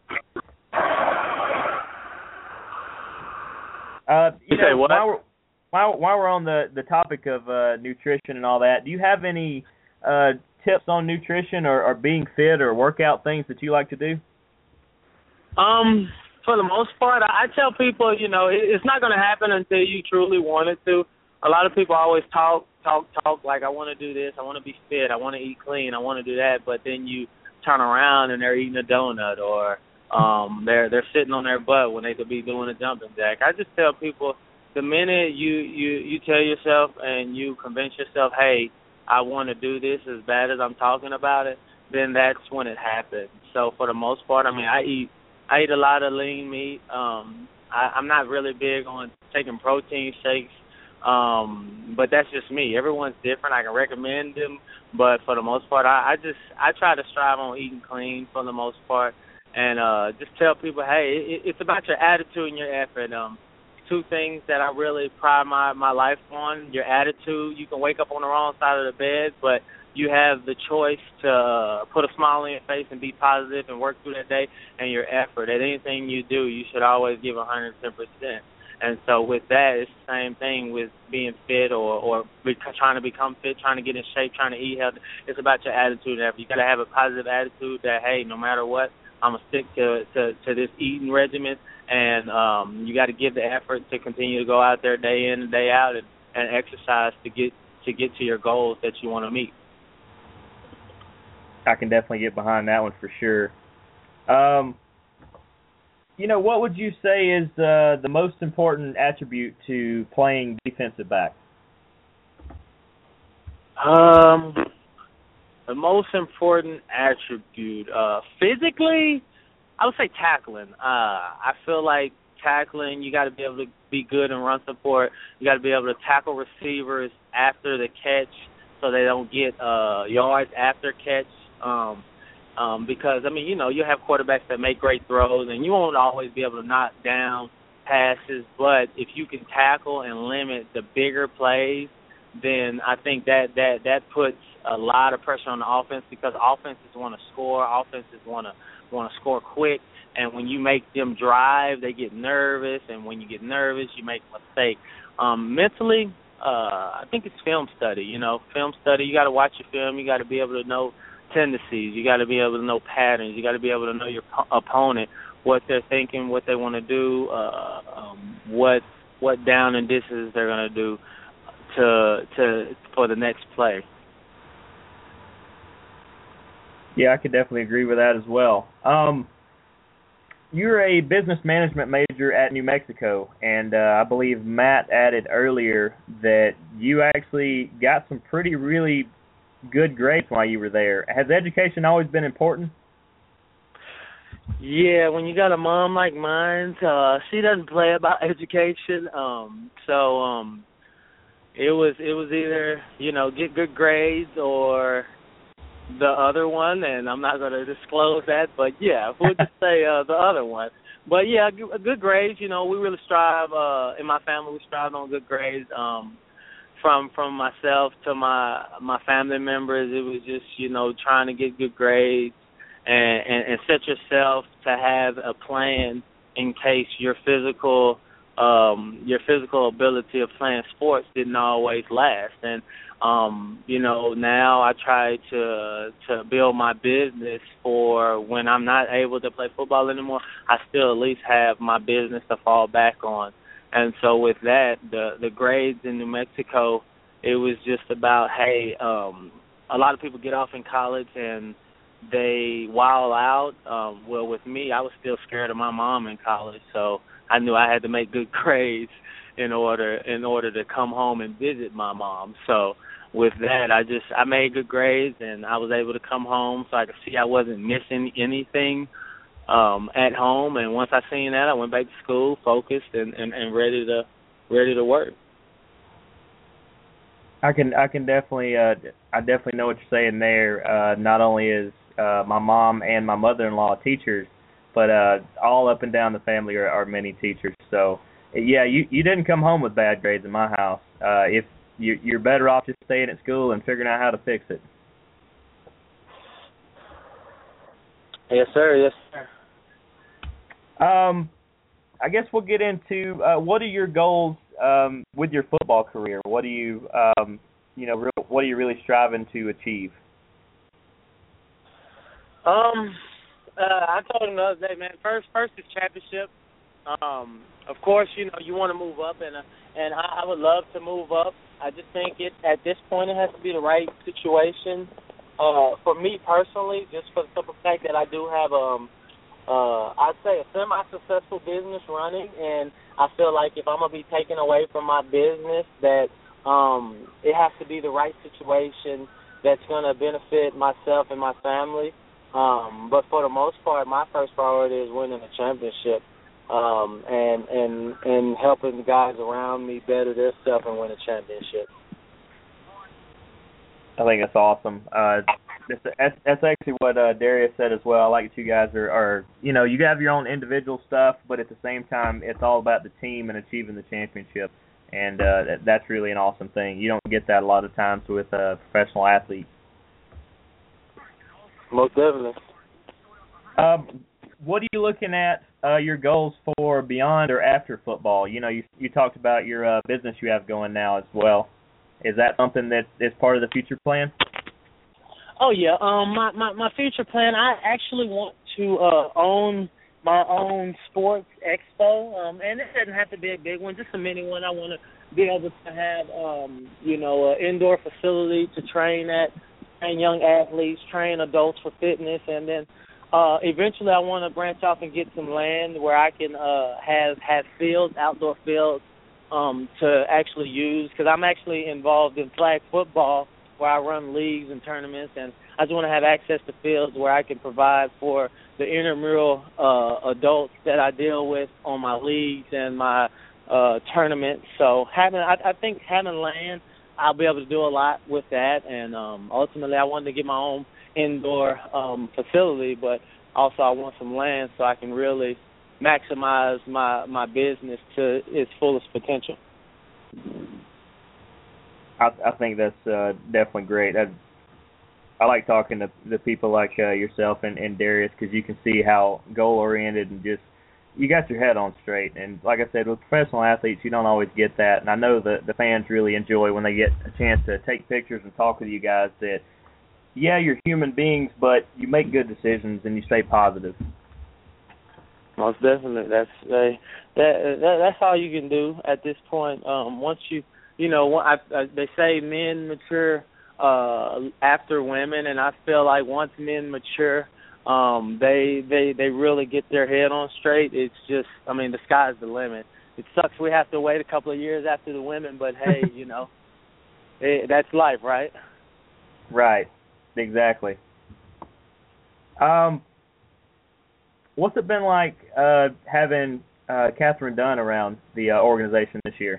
Speaker 2: uh, you,
Speaker 5: you
Speaker 2: know,
Speaker 5: say what?
Speaker 2: While we're, While, while we're on the, the topic of uh, nutrition and all that, do you have any uh, tips on nutrition or, or being fit or workout things that you like to do?
Speaker 5: Um, for the most part, I tell people, you know, it, it's not going to happen until you truly want it to. A lot of people always talk, talk, talk like, I want to do this, I want to be fit, I want to eat clean, I want to do that, but then you turn around and they're eating a donut or um, they're they're sitting on their butt when they could be doing a jumping jack. I just tell people, the minute you, you, you tell yourself and you convince yourself, hey, I want to do this as bad as I'm talking about it, then that's when it happens. So for the most part, I mean, I eat I eat a lot of lean meat. Um, I, I'm not really big on taking protein shakes, um, but that's just me. Everyone's different. I can recommend them, but for the most part, I, I just I try to strive on eating clean for the most part, and uh, just tell people, hey, it, it's about your attitude and your effort. Um, two things that I really pride my, my life on: your attitude. You can wake up on the wrong side of the bed, but you have the choice to uh, put a smile on your face and be positive and work through that day, and your effort. At anything you do, you should always give one hundred ten percent. And so with that, it's the same thing with being fit or, or be, trying to become fit, trying to get in shape, trying to eat healthy. It's about your attitude and effort. You got to have a positive attitude that, hey, no matter what, I'm going to stick to, to, to this eating regimen, and um, you got to give the effort to continue to go out there day in and day out and, and exercise to get to get to your goals that you want to meet.
Speaker 2: I can definitely get behind that one for sure. Um, you know, what would you say is uh, the most important attribute to playing defensive back?
Speaker 5: Um, the most important attribute, uh, physically, I would say tackling. Uh, I feel like tackling, you got to be able to be good in run support. You got to be able to tackle receivers after the catch so they don't get uh, yards after catch. Um, um, because, I mean, you know, you have quarterbacks that make great throws, and you won't always be able to knock down passes, but if you can tackle and limit the bigger plays, then I think that, that, that puts a lot of pressure on the offense, because offenses want to score, offenses want to want to score quick, and when you make them drive, they get nervous, and when you get nervous, you make a mistake. Um, mentally, uh, I think it's film study, you know, film study. You got to watch your film. You got to be able to know tendencies. You got to be able to know patterns. You got to be able to know your po- opponent, what they're thinking, what they want to do, uh, um, what what down and distance they're going to do to to for the next play.
Speaker 2: Yeah, I could definitely agree with that as well. Um, you're a business management major at New Mexico, and uh, I believe Matt added earlier that you actually got some pretty really good grades while you were there. Has education always been important?
Speaker 5: Yeah, when you got a mom like mine, uh, she doesn't play about education. Um, so um, it was it was either, you know, get good grades or the other one, and I'm not going to disclose that, but yeah, we'll just say uh, the other one. But yeah, good, good grades. You know, we really strive uh, in my family. We strive on good grades. Um, From from myself to my my family members, it was just, you know, trying to get good grades and, and, and set yourself to have a plan in case your physical um, your physical ability of playing sports didn't always last. And um, you know, now I try to to build my business for when I'm not able to play football anymore. I still at least have my business to fall back on. And so with that, the the grades in New Mexico, it was just about, hey, um, a lot of people get off in college and they wild out. Um, well, with me, I was still scared of my mom in college, so I knew I had to make good grades in order in order to come home and visit my mom. So with that, I just I made good grades, and I was able to come home so I could see I wasn't missing anything Um, at home, and once I seen that, I went back to school, focused, and, and, and ready to ready to work.
Speaker 2: I can I can definitely uh, I definitely know what you're saying there. Uh, not only is uh, my mom and my mother-in-law teachers, but uh, all up and down the family are, are many teachers. So yeah, you, you didn't come home with bad grades in my house. Uh, if you, you're better off just staying at school and figuring out how to fix it.
Speaker 5: Yes, sir. Yes, sir.
Speaker 2: Um, I guess we'll get into uh, what are your goals um, with your football career? What do you, um, you know, re- what are you really striving to achieve?
Speaker 5: Um, uh, I told him the other day, man. First, first is championship. Um, of course, you know, you want to move up, and uh, and I, I would love to move up. I just think it at this point it has to be the right situation. Uh, for me personally, just for the simple fact that I do have um. Uh, I'd say a semi-successful business running, and I feel like if I'm going to be taken away from my business, that um, it has to be the right situation that's going to benefit myself and my family. Um, but for the most part, my first priority is winning a championship um, and, and, and helping the guys around me better themselves and win a championship.
Speaker 2: I think that's awesome. Uh, that's, that's actually what uh, Darius said as well. I like that you guys are, are, you know, you have your own individual stuff, but at the same time, it's all about the team and achieving the championship. And uh, that, that's really an awesome thing. You don't get that a lot of times with uh, professional athletes.
Speaker 5: Most definitely.
Speaker 2: Um, what are you looking at uh, your goals for beyond or after football? You know, you you talked about your uh, business you have going now as well. Is that something that is part of the future plan?
Speaker 5: Oh, yeah. Um, my, my, my future plan, I actually want to uh, own my own sports expo, um, and it doesn't have to be a big one, just a mini one. I want to be able to have, um, you know, an indoor facility to train at, train young athletes, train adults for fitness, and then uh, eventually I want to branch off and get some land where I can uh, have, have fields, outdoor fields, Um, to actually use, because I'm actually involved in flag football where I run leagues and tournaments, and I just want to have access to fields where I can provide for the intramural uh, adults that I deal with on my leagues and my uh, tournaments. So having, I, I think having land, I'll be able to do a lot with that, and um, ultimately I wanted to get my own indoor um, facility, but also I want some land so I can really maximize my, my business to its fullest potential.
Speaker 2: I, I think that's uh, definitely great. I, I like talking to the people like uh, yourself and, and Darius, because you can see how goal-oriented and just you got your head on straight. And like I said, with professional athletes, you don't always get that. And I know the, the fans really enjoy when they get a chance to take pictures and talk with you guys that, yeah, you're human beings, but you make good decisions and you stay positive.
Speaker 5: Most definitely. That's uh, that, that. That's all you can do at this point. Um, once you, you know, I, I, they say men mature uh, after women, and I feel like once men mature, um, they they they really get their head on straight. It's just, I mean, the sky's the limit. It sucks we have to wait a couple of years after the women, but hey, you know, it, that's life, right?
Speaker 2: Right. Exactly. Um. What's it been like uh, having uh, Catherine Dunn around the uh, organization this year?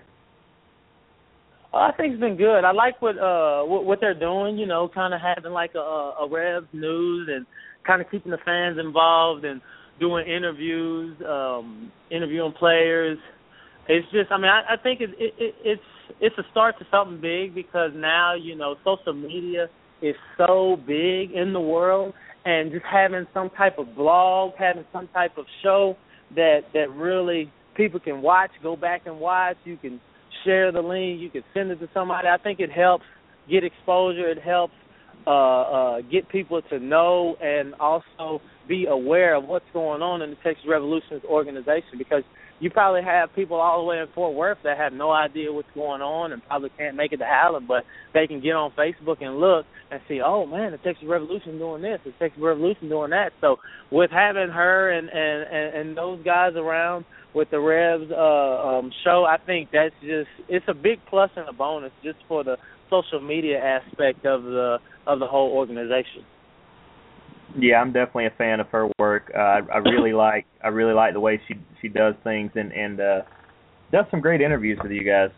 Speaker 5: I think it's been good. I like what uh, what, what they're doing, you know, kind of having like a, a Revs news and kind of keeping the fans involved and doing interviews, um, interviewing players. It's just, I mean, I, I think it, it, it, it's it's a start to something big, because now, you know, social media is so big in the world. And just having some type of blog, having some type of show that, that really people can watch, go back and watch. You can share the link. You can send it to somebody. I think it helps get exposure. It helps uh, uh, get people to know and also be aware of what's going on in the Texas Revolution's organization, because you probably have people all the way in Fort Worth that have no idea what's going on and probably can't make it to Allen, but they can get on Facebook and look and see, oh, man, the Texas Revolution doing this, the Texas Revolution doing that. So with having her and, and, and, and those guys around with the Revs uh, um, show, I think that's just, it's a big plus and a bonus just for the social media aspect of the of the whole organization.
Speaker 2: Yeah, I'm definitely a fan of her work. Uh, I, I really like I really like the way she she does things and and uh, does some great interviews with you guys.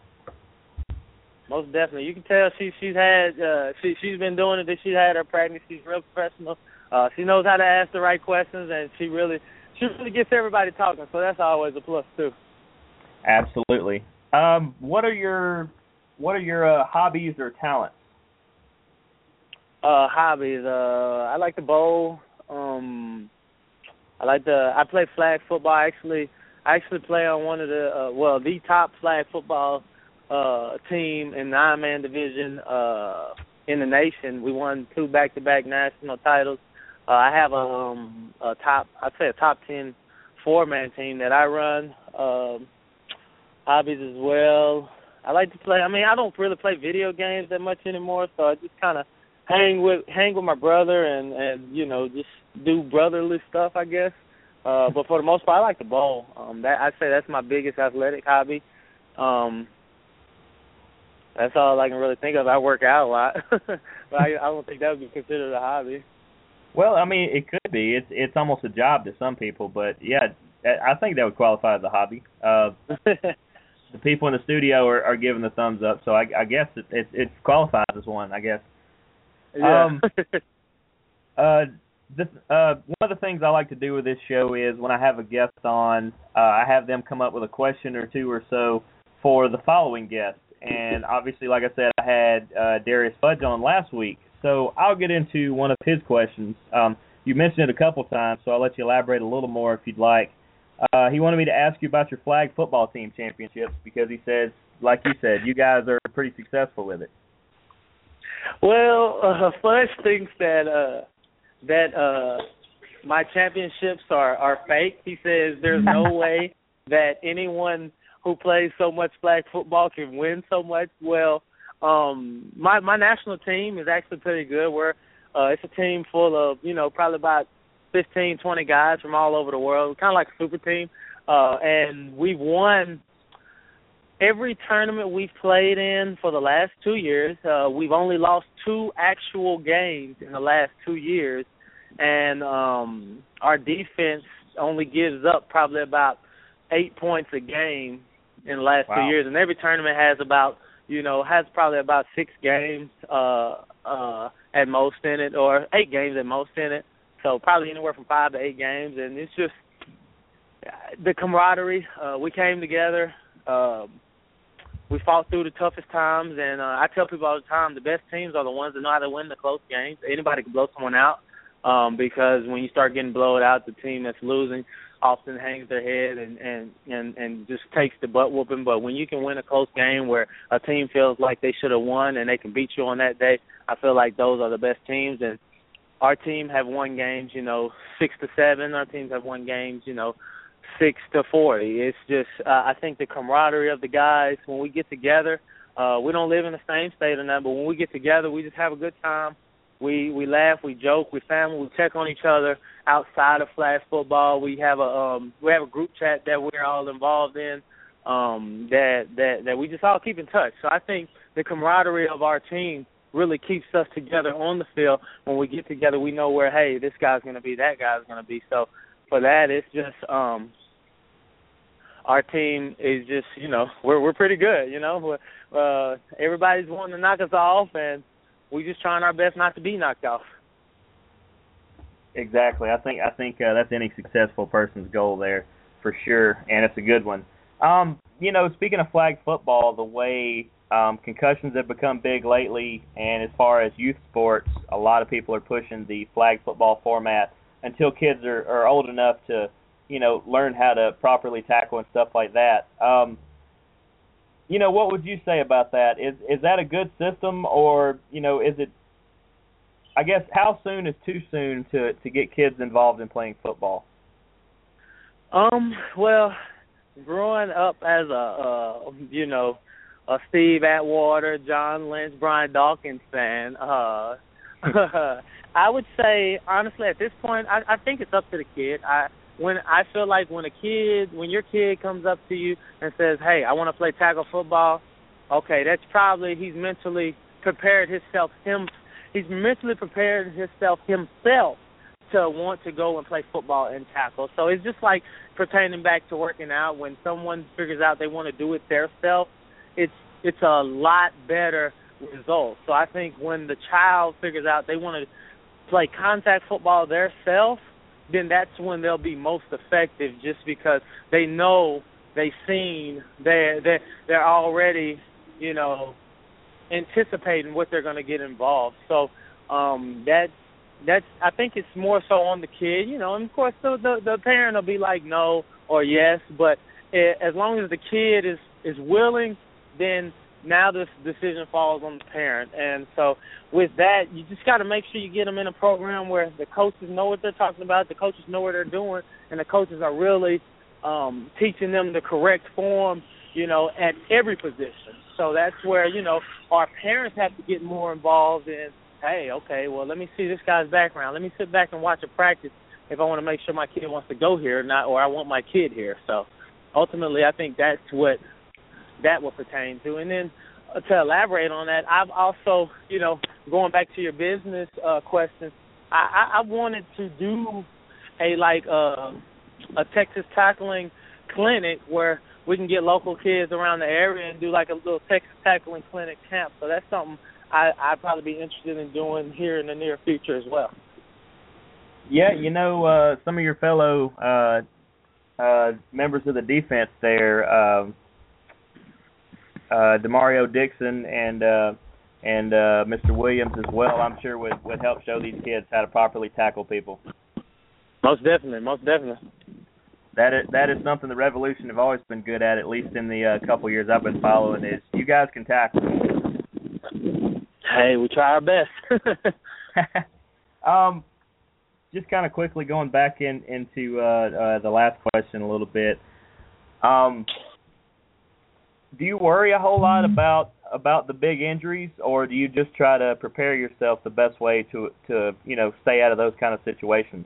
Speaker 5: Most definitely, you can tell she she's had uh, she she's been doing it. She's had her practice. She's real professional. Uh, she knows how to ask the right questions, and she really she really gets everybody talking. So that's always a plus too.
Speaker 2: Absolutely. Um, what are your what are your uh, hobbies or talents?
Speaker 5: Uh, hobbies. Uh, I like to bowl. Um, I like to. I play flag football. Actually, I actually play on one of the uh, well, the top flag football uh, team in nine man division uh, in the nation. We won two back-to-back national titles. Uh, I have a, um, a top. I'd say a top ten four man team that I run. Um, hobbies as well. I like to play. I mean, I don't really play video games that much anymore, so I just kind of hang with hang with my brother and, and you know, just do brotherly stuff, I guess. Uh, but for the most part, I like to bowl. Um, that I'd say that's my biggest athletic hobby. Um, That's all I can really think of. I work out a lot, but I, I don't think that would be considered a hobby.
Speaker 2: Well, I mean, it could be. It's it's almost a job to some people, but yeah, I think that would qualify as a hobby. Uh, the people in the studio are, are giving the thumbs up, so I, I guess it, it it qualifies as one. I guess.
Speaker 5: Yeah.
Speaker 2: Um, uh, this uh, one of the things I like to do with this show is when I have a guest on, uh, I have them come up with a question or two or so for the following guest. And obviously, like I said, I had uh, Darius Fudge on last week. So I'll get into one of his questions. Um, you mentioned it a couple times, so I'll let you elaborate a little more if you'd like. Uh, he wanted me to ask you about your flag football team championships because he says, like you said, you guys are pretty successful with it.
Speaker 5: Well, uh, Fudge thinks that uh, that uh, my championships are, are fake. He says there's no way that anyone who plays so much flag football can win so much. Well, um, my my national team is actually pretty good. We're uh, it's a team full of, you know, probably about fifteen, twenty guys from all over the world, kind of like a super team. Uh, and we've won every tournament we've played in for the last two years. Uh, we've only lost two actual games in the last two years. And um, our defense only gives up probably about eight points a game in the last wow. two years. And every tournament has about, you know, has probably about six games uh, uh, at most in it, or eight games at most in it. So probably anywhere from five to eight games. And it's just the camaraderie. Uh, we came together. Uh, we fought through the toughest times. And uh, I tell people all the time, the best teams are the ones that know how to win the close games. Anybody can blow someone out um, because when you start getting blown out, the team that's losing often hangs their head and, and, and, and just takes the butt whooping. But when you can win a close game where a team feels like they should have won and they can beat you on that day, I feel like those are the best teams. And our team have won games, you know, six to seven. Our teams have won games, you know, six to forty. It's just, uh, I think the camaraderie of the guys, when we get together, uh, we don't live in the same state or nothing, but when we get together, we just have a good time. We we laugh, we joke, we family, we check on each other outside of flag football. We have a um, we have a group chat that we're all involved in, um, that that that we just all keep in touch. So I think the camaraderie of our team really keeps us together on the field. When we get together, we know where, hey, this guy's going to be, that guy's going to be. So for that, it's just um, our team is just, you know, we're we're pretty good. You know, uh, everybody's wanting to knock us off, and we're just trying our best not to be knocked off.
Speaker 2: Exactly. I think I think uh, that's any successful person's goal there for sure, and it's a good one. Um, you know, speaking of flag football, the way um, concussions have become big lately, and as far as youth sports, a lot of people are pushing the flag football format until kids are, are old enough to, you know, learn how to properly tackle and stuff like that. Um, you know, what would you say about that? Is is that a good system, or, you know, is it, I guess, how soon is too soon to, to get kids involved in playing football?
Speaker 5: Um, well, growing up as a, uh, you know, a Steve Atwater, John Lynch, Brian Dawkins fan, uh, I would say, honestly, at this point, I, I think it's up to the kid. I when I feel like when a kid, when your kid comes up to you and says, hey, I want to play tackle football, okay, that's probably, he's mentally prepared himself, him, he's mentally prepared himself himself to want to go and play football and tackle. So it's just like pertaining back to working out. When someone figures out they want to do it themselves, it's it's a lot better result. So I think when the child figures out they want to play contact football themselves, then that's when they'll be most effective, just because they know they've seen, they're, they're, they're already, you know, anticipating what they're going to get involved. So um, that's, that's, I think it's more so on the kid, you know, and of course the, the, the parent will be like no or yes, but it, as long as the kid is, is willing, then now this decision falls on the parent. And so with that, you just got to make sure you get them in a program where the coaches know what they're talking about, the coaches know what they're doing, and the coaches are really um, teaching them the correct form, you know, at every position. So that's where, you know, our parents have to get more involved in, hey, okay, well, let me see this guy's background. Let me sit back and watch a practice if I want to make sure my kid wants to go here or not, or I want my kid here. So ultimately I think that's what that will pertain to. And then to elaborate on that, I've also, you know, going back to your business uh, question, I, I, I wanted to do a like uh, a Texas tackling clinic where we can get local kids around the area and do like a little Texas tackling clinic camp. So that's something I, I'd probably be interested in doing here in the near future as well.
Speaker 2: Yeah, you know, uh, some of your fellow uh, uh, members of the defense there, um, uh, Demario Dixon and uh, and uh, Mister Williams as well, I'm sure would, would help show these kids how to properly tackle people.
Speaker 5: Most definitely, most definitely.
Speaker 2: That is, that is something the Revolution have always been good at, at least in the uh, couple years I've been following, is you guys can tackle.
Speaker 5: Hey, we try our best.
Speaker 2: um, just kind of quickly going back in into uh, uh, the last question a little bit. Um, do you worry a whole lot about about the big injuries, or do you just try to prepare yourself the best way to to you know stay out of those kind of situations?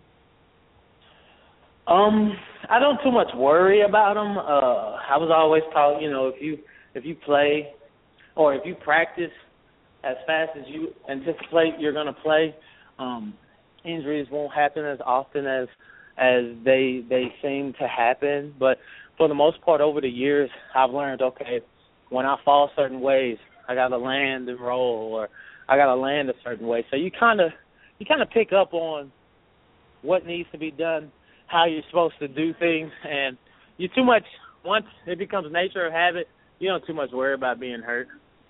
Speaker 5: Um, I don't too much worry about them. Uh, I was always taught, you know, if you if you play or if you practice as fast as you anticipate you're going to play, um, injuries won't happen as often as as they they seem to happen. But for the most part, over the years, I've learned, okay, when I fall certain ways, I got to land and roll, or I got to land a certain way. So you kind of you kind of pick up on what needs to be done, how you're supposed to do things, and you too much, once it becomes nature or habit, you don't too much worry about being hurt.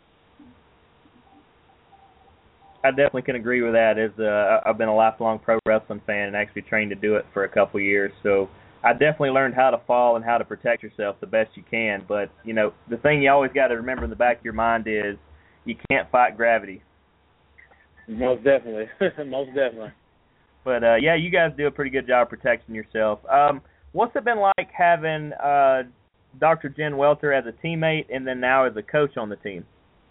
Speaker 2: I definitely can agree with that. As uh, I've been a lifelong pro wrestling fan and actually trained to do it for a couple of years, so I definitely learned how to fall and how to protect yourself the best you can. But, you know, the thing you always got to remember in the back of your mind is you can't fight gravity.
Speaker 5: Most definitely. Most definitely.
Speaker 2: But, uh, yeah, you guys do a pretty good job protecting yourself. Um, what's it been like having uh, Doctor Jen Welter as a teammate and then now as a coach on the team?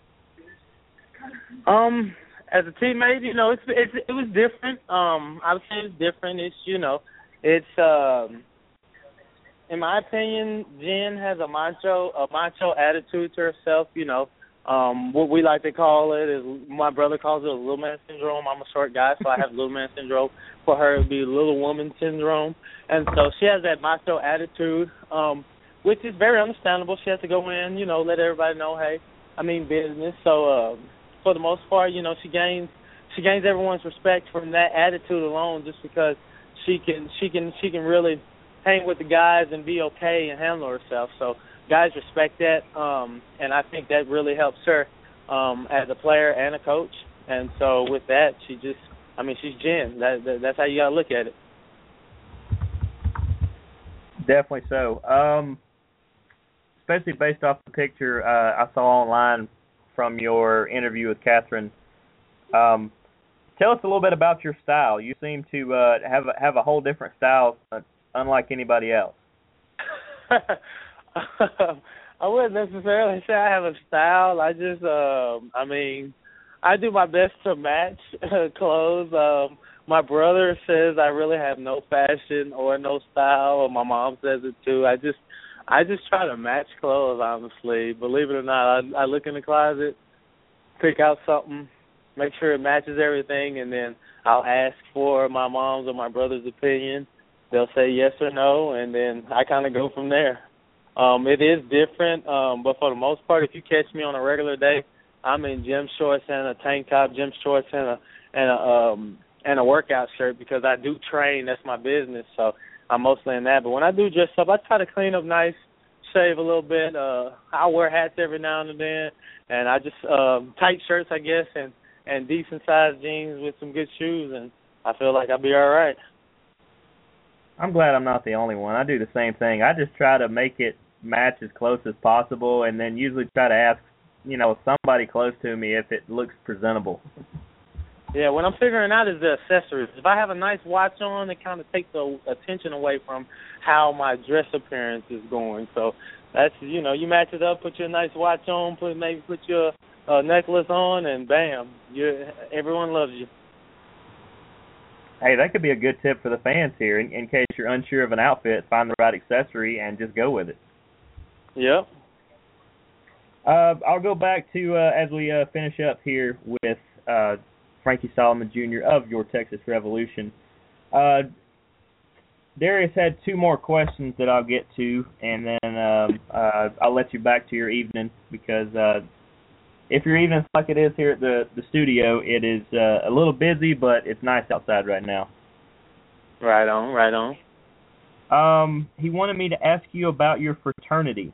Speaker 5: Um, as a teammate, you know, it's, it's it was different. Um, I would say it's different. It's, you know, it's, um, in my opinion, Jen has a macho, a macho attitude to herself, you know. Um, what we like to call it is, my brother calls it a little man syndrome. I'm a short guy, so I have little man syndrome. For her, it would be little woman syndrome. And so she has that macho attitude, um, which is very understandable. She has to go in, you know, let everybody know, hey, I mean business. So uh, for the most part, you know, she gains she gains everyone's respect from that attitude alone, just because she can she can she can really hang with the guys and be okay and handle herself. So guys respect that, um, and I think that really helps her um, as a player and a coach. And so with that, she just, I mean, she's Jen. That, that, that's how you got to look at it.
Speaker 2: Definitely so. Um, especially based off the picture uh, I saw online from your interview with Catherine. Um, tell us a little bit about your style. You seem to uh, have, a, have a whole different style, uh, unlike anybody else.
Speaker 5: I wouldn't necessarily say I have a style. I just, um, I mean, I do my best to match clothes. Um, my brother says I really have no fashion or no style, or my mom says it too. I just, I just try to match clothes, honestly. Believe it or not, I, I look in the closet, pick out something, make sure it matches everything, and then I'll ask for my mom's or my brother's opinion. They'll say yes or no, and then I kind of go from there. Um, it is different, um, but for the most part, if you catch me on a regular day, I'm in gym shorts and a tank top, gym shorts and a and a um, and a workout shirt, because I do train. That's my business, so I'm mostly in that. But when I do dress up, I try to clean up nice, shave a little bit. Uh, I wear hats every now and then, and I just um, tight shirts, I guess, and and decent sized jeans with some good shoes, and I feel like I'll be all right.
Speaker 2: I'm glad I'm not the only one. I do the same thing. I just try to make it match as close as possible, and then usually try to ask, you know, somebody close to me if it looks presentable.
Speaker 5: Yeah, what I'm figuring out is the accessories. If I have a nice watch on, it kind of takes the attention away from how my dress appearance is going. So that's, you know, you match it up, put your nice watch on, put maybe put your uh, necklace on, and bam, you everyone loves you.
Speaker 2: Hey, that could be a good tip for the fans here. In, in case you're unsure of an outfit, find the right accessory and just go with it.
Speaker 5: Yep.
Speaker 2: Uh, I'll go back to uh, as we uh, finish up here with uh, Frankie Solomon Junior of Your Texas Revolution. Uh, Darius had two more questions that I'll get to, and then um, uh, I'll let you back to your evening because uh, if your evening's like it is here at the, the studio, it is uh, a little busy, but it's nice outside right now.
Speaker 5: Right on, right on.
Speaker 2: Um, he wanted me to ask you about your fraternity.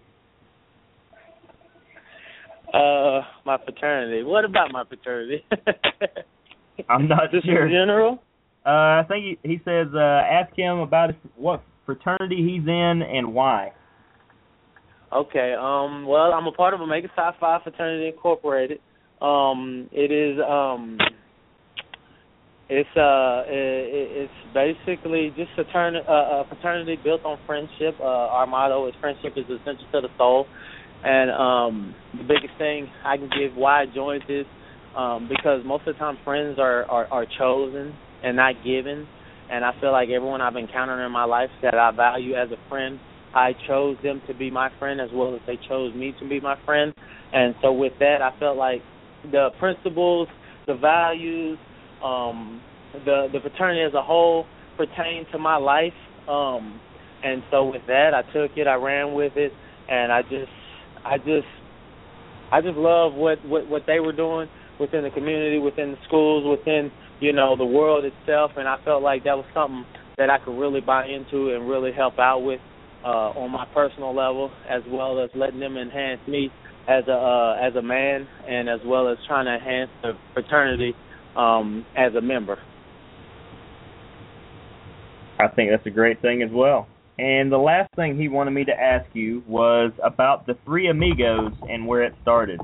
Speaker 5: Uh, my fraternity. What about my fraternity?
Speaker 2: I'm not
Speaker 5: Just
Speaker 2: sure.
Speaker 5: in general?
Speaker 2: Uh, I think he, he says uh, ask him about his, what fraternity he's in and why.
Speaker 5: Okay. Um. Well, I'm a part of Omega Psi Phi Fraternity Incorporated. Um. It is. Um. It's uh. It, it's basically just a, turn, uh, a fraternity built on friendship. Uh, our motto is friendship is essential to the soul. And um, the biggest thing I can give why I joined this, um, because most of the time friends are, are, are chosen and not given. And I feel like everyone I've encountered in my life that I value as a friend, I chose them to be my friend as well as they chose me to be my friend. And so with that, I felt like the principles, the values, um, the, the fraternity as a whole pertain to my life. Um, and so with that, I took it, I ran with it, and I just... I just, I just love what, what, what they were doing within the community, within the schools, within, you know, the world itself, and I felt like that was something that I could really buy into and really help out with uh, on my personal level, as well as letting them enhance me as a uh, as a man, and as well as trying to enhance the fraternity um, as a member.
Speaker 2: I think that's a great thing as well. And the last thing he wanted me to ask you was about the Three Amigos and where it started.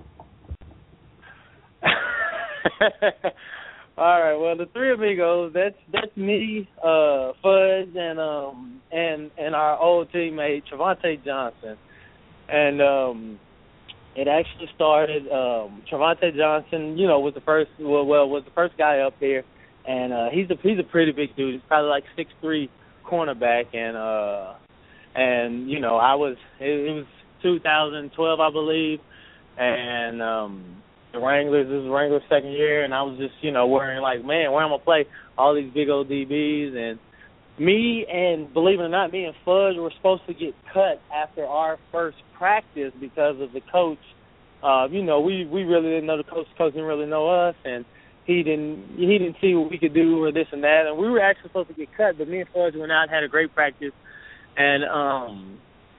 Speaker 5: All right. Well, the Three Amigos, that's that's me, uh, Fudge, and um and and our old teammate Travante Johnson. And um, it actually started. Um, Travante Johnson, you know, was the first. Well, well, was the first guy up here, and uh, he's a he's a pretty big dude. He's probably like six three. Cornerback, and uh and you know I was it, it was two thousand twelve, I believe, and um the Wranglers this was Wranglers' second year, and I was just you know worrying like, man, where I'm gonna play all these big old D Bs. And me and believe it or not, me and Fudge were supposed to get cut after our first practice because of the coach. Uh, you know we we really didn't know the coach. The coach didn't really know us, and He didn't he didn't see what we could do or this and that, and we were actually supposed to get cut, but me and Fudge went out and had a great practice, and um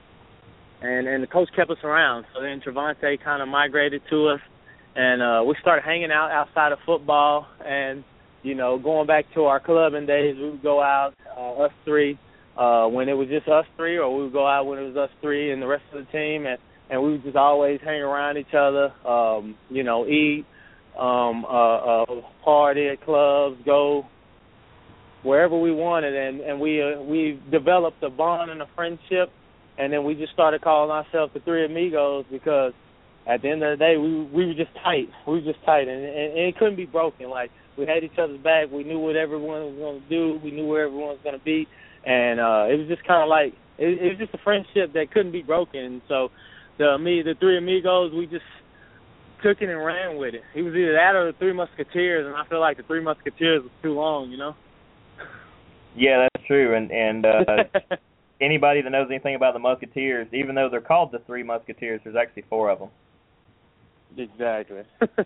Speaker 5: and and the coach kept us around. So then Travante kind of migrated to us, and uh, we started hanging out outside of football, and you know going back to our clubbing days, we would go out uh, us three uh, when it was just us three, or we would go out when it was us three and the rest of the team, and and we would just always hang around each other, um, you know, eat. Um, uh, uh, party at clubs, go wherever we wanted, and, and we uh, we developed a bond and a friendship, and then we just started calling ourselves the Three Amigos because at the end of the day, we we were just tight. We were just tight, and, and, and it couldn't be broken. Like, we had each other's back. We knew what everyone was going to do. We knew where everyone was going to be, and uh, it was just kind of like, it, it was just a friendship that couldn't be broken. So the me, the Three Amigos, we just took it and ran with it. He was either that or the Three Musketeers, and I feel like the Three Musketeers was too long, you know?
Speaker 2: Yeah, that's true. And and uh, anybody that knows anything about the Musketeers, even though they're called the Three Musketeers, there's actually four of them.
Speaker 5: Exactly.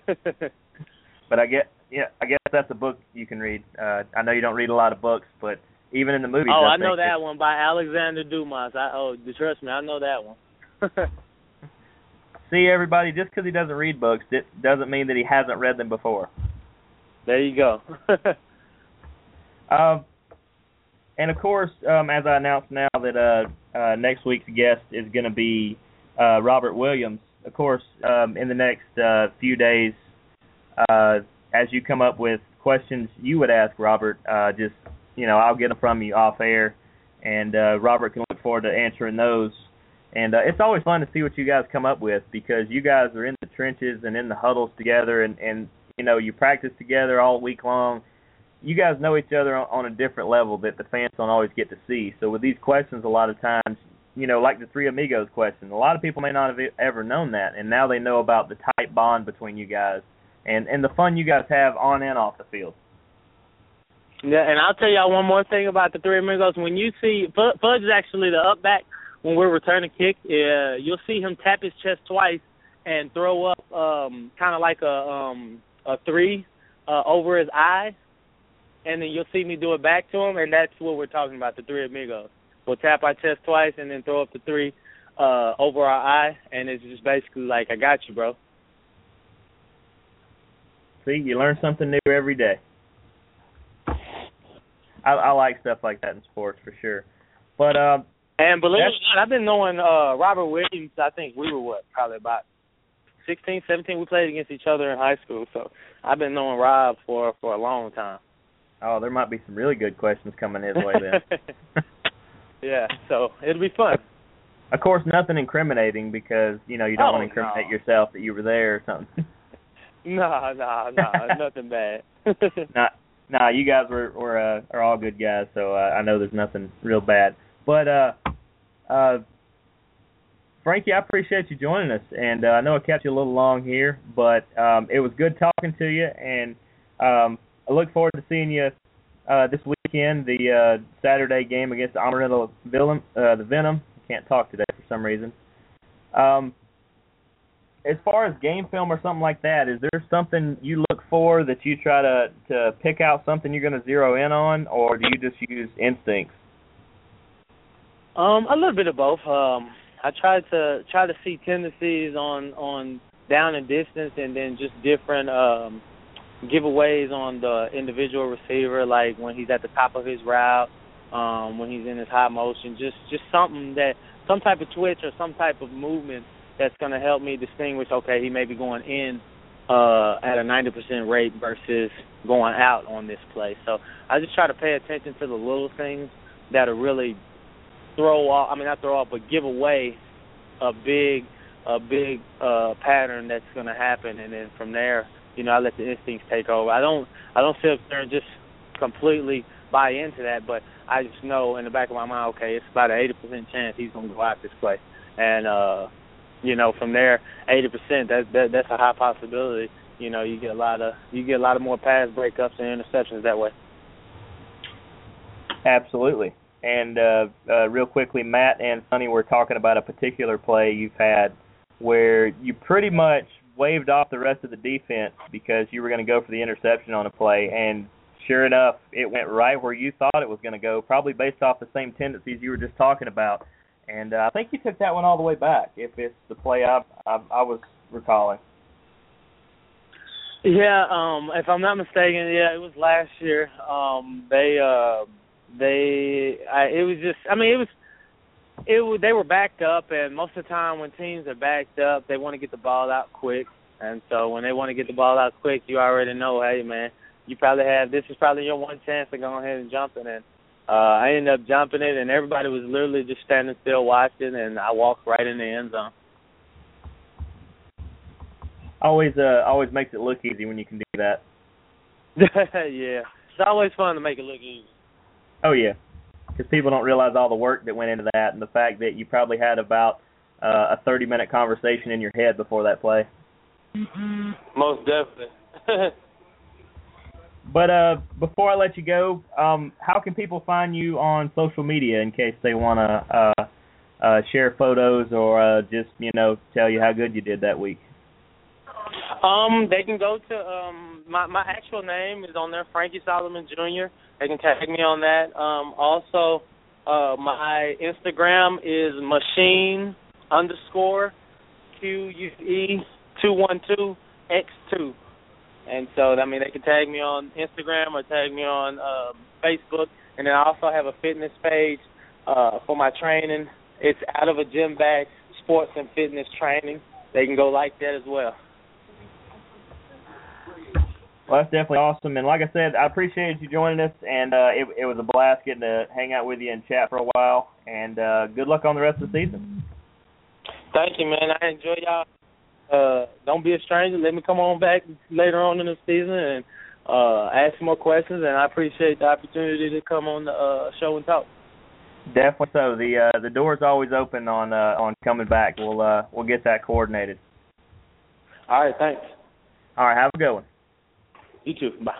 Speaker 2: But I guess yeah, I guess that's a book you can read. Uh, I know you don't read a lot of books, but even in the movies.
Speaker 5: Oh,
Speaker 2: I,
Speaker 5: I know
Speaker 2: think
Speaker 5: that one by Alexander Dumas. I oh, trust me, I know that one.
Speaker 2: See, everybody, just because he doesn't read books, it doesn't mean that he hasn't read them before.
Speaker 5: There you go.
Speaker 2: uh, and, of course, um, as I announced now that uh, uh, next week's guest is going to be uh, Robert Williams. Of course, um, in the next uh, few days, uh, as you come up with questions you would ask Robert, uh, just, you know, I'll get them from you off air, and uh, Robert can look forward to answering those. And uh, it's always fun to see what you guys come up with because you guys are in the trenches and in the huddles together, and, and you know, you practice together all week long. You guys know each other on, on a different level that the fans don't always get to see. So with these questions, a lot of times you know, like the Three Amigos question. A lot of people may not have ever known that, and now they know about the tight bond between you guys and, and the fun you guys have on and off the field.
Speaker 5: Yeah, and I'll tell y'all one more thing about the Three Amigos. When you see Fudge is actually the up back when we're returning kick, uh, you'll see him tap his chest twice and throw up um, kind of like a um, a three uh, over his eye, and then you'll see me do it back to him, and that's what we're talking about, the Three Amigos. We'll tap our chest twice and then throw up the three uh, over our eye, and it's just basically like, I got you, bro.
Speaker 2: See, you learn something new every day. I, I like stuff like that in sports for sure. But um,
Speaker 5: and believe it or not, I've been knowing uh, Robert Williams. I think we were what, probably about sixteen, seventeen. We played against each other in high school, so I've been knowing Rob for for a long time.
Speaker 2: Oh, there might be some really good questions coming his way then.
Speaker 5: Yeah, so it'll be fun.
Speaker 2: Of course, nothing incriminating because you know you don't
Speaker 5: oh,
Speaker 2: want to incriminate
Speaker 5: no.
Speaker 2: yourself that you were there or something.
Speaker 5: No, no, no, nothing bad.
Speaker 2: Not. Nah, you guys were, were uh, are all good guys, so uh, I know there's nothing real bad. But uh, uh, Frankie, I appreciate you joining us, and uh, I know I kept you a little long here, but um, it was good talking to you, and um, I look forward to seeing you uh, this weekend, the uh, Saturday game against the Amarillo Venom. Uh, the Venom. I can't talk today for some reason. Um, as far as game film or something like that, is there something you look for that you try to, to pick out something you're going to zero in on, or do you just use instincts?
Speaker 5: Um, a little bit of both. Um, I try to try to see tendencies on, on down and distance, and then just different um, giveaways on the individual receiver, like when he's at the top of his route, um, when he's in his high motion, just just something that some type of twitch or some type of movement that's going to help me distinguish, okay, he may be going in uh, at a ninety percent rate versus going out on this play. So I just try to pay attention to the little things that will really throw off, I mean, not throw off, but give away a big a big uh, pattern that's going to happen. And then from there, you know, I let the instincts take over. I don't, I don't sit up there and just completely buy into that, but I just know in the back of my mind, okay, it's about an eighty percent chance he's going to go out this play. And, uh, you know, from there, eighty percent, that, that that's a high possibility. You know, you get a lot of you get a lot of more pass breakups and interceptions that way.
Speaker 2: Absolutely. And uh, uh, real quickly, Matt and Sonny were talking about a particular play you've had where you pretty much waved off the rest of the defense because you were going to go for the interception on a play, and sure enough, it went right where you thought it was going to go, probably based off the same tendencies you were just talking about. And uh, I think you took that one all the way back, if it's the play I, I, I was recalling.
Speaker 5: Yeah, um, if I'm not mistaken, yeah, it was last year. Um, they, uh, they, I, it was just, I mean, it was, it was, they were backed up, and most of the time when teams are backed up, they want to get the ball out quick. And so when they want to get the ball out quick, you already know, hey, man, you probably have, this is probably your one chance to go ahead and jump it in. Uh, I ended up jumping it, and everybody was literally just standing still watching, and I walked right in the end zone.
Speaker 2: Always, uh, always makes it look easy when you can do that.
Speaker 5: Yeah, it's always fun to make it look easy.
Speaker 2: Oh yeah, because people don't realize all the work that went into that, and the fact that you probably had about uh, a thirty-minute conversation in your head before that play.
Speaker 5: Mm-hmm. Most definitely.
Speaker 2: But uh, before I let you go, um, how can people find you on social media in case they want to uh, uh, share photos or uh, just, you know, tell you how good you did that week?
Speaker 5: Um, they can go to um, my my actual name is on there, Frankie Solomon Junior They can tag me on that. Um, also, uh, my Instagram is machine underscore Q U E two one two X two. And so, I mean, they can tag me on Instagram or tag me on uh, Facebook. And then I also have a fitness page uh, for my training. It's Out of a Gym Bag Sports and Fitness Training. They can go like that as well.
Speaker 2: Well, that's definitely awesome. And like I said, I appreciate you joining us. And uh, it, it was a blast getting to hang out with you and chat for a while. And uh, good luck on the rest of the season.
Speaker 5: Thank you, man. I enjoy y'all. Uh, don't be a stranger. Let me come on back later on in the season and uh, ask more questions, and I appreciate the opportunity to come on the uh, show and talk.
Speaker 2: Definitely so. The uh, the door's always open on uh, on coming back. We'll uh, we'll get that coordinated.
Speaker 5: All right, thanks.
Speaker 2: All right, have a good one.
Speaker 5: You too. Bye.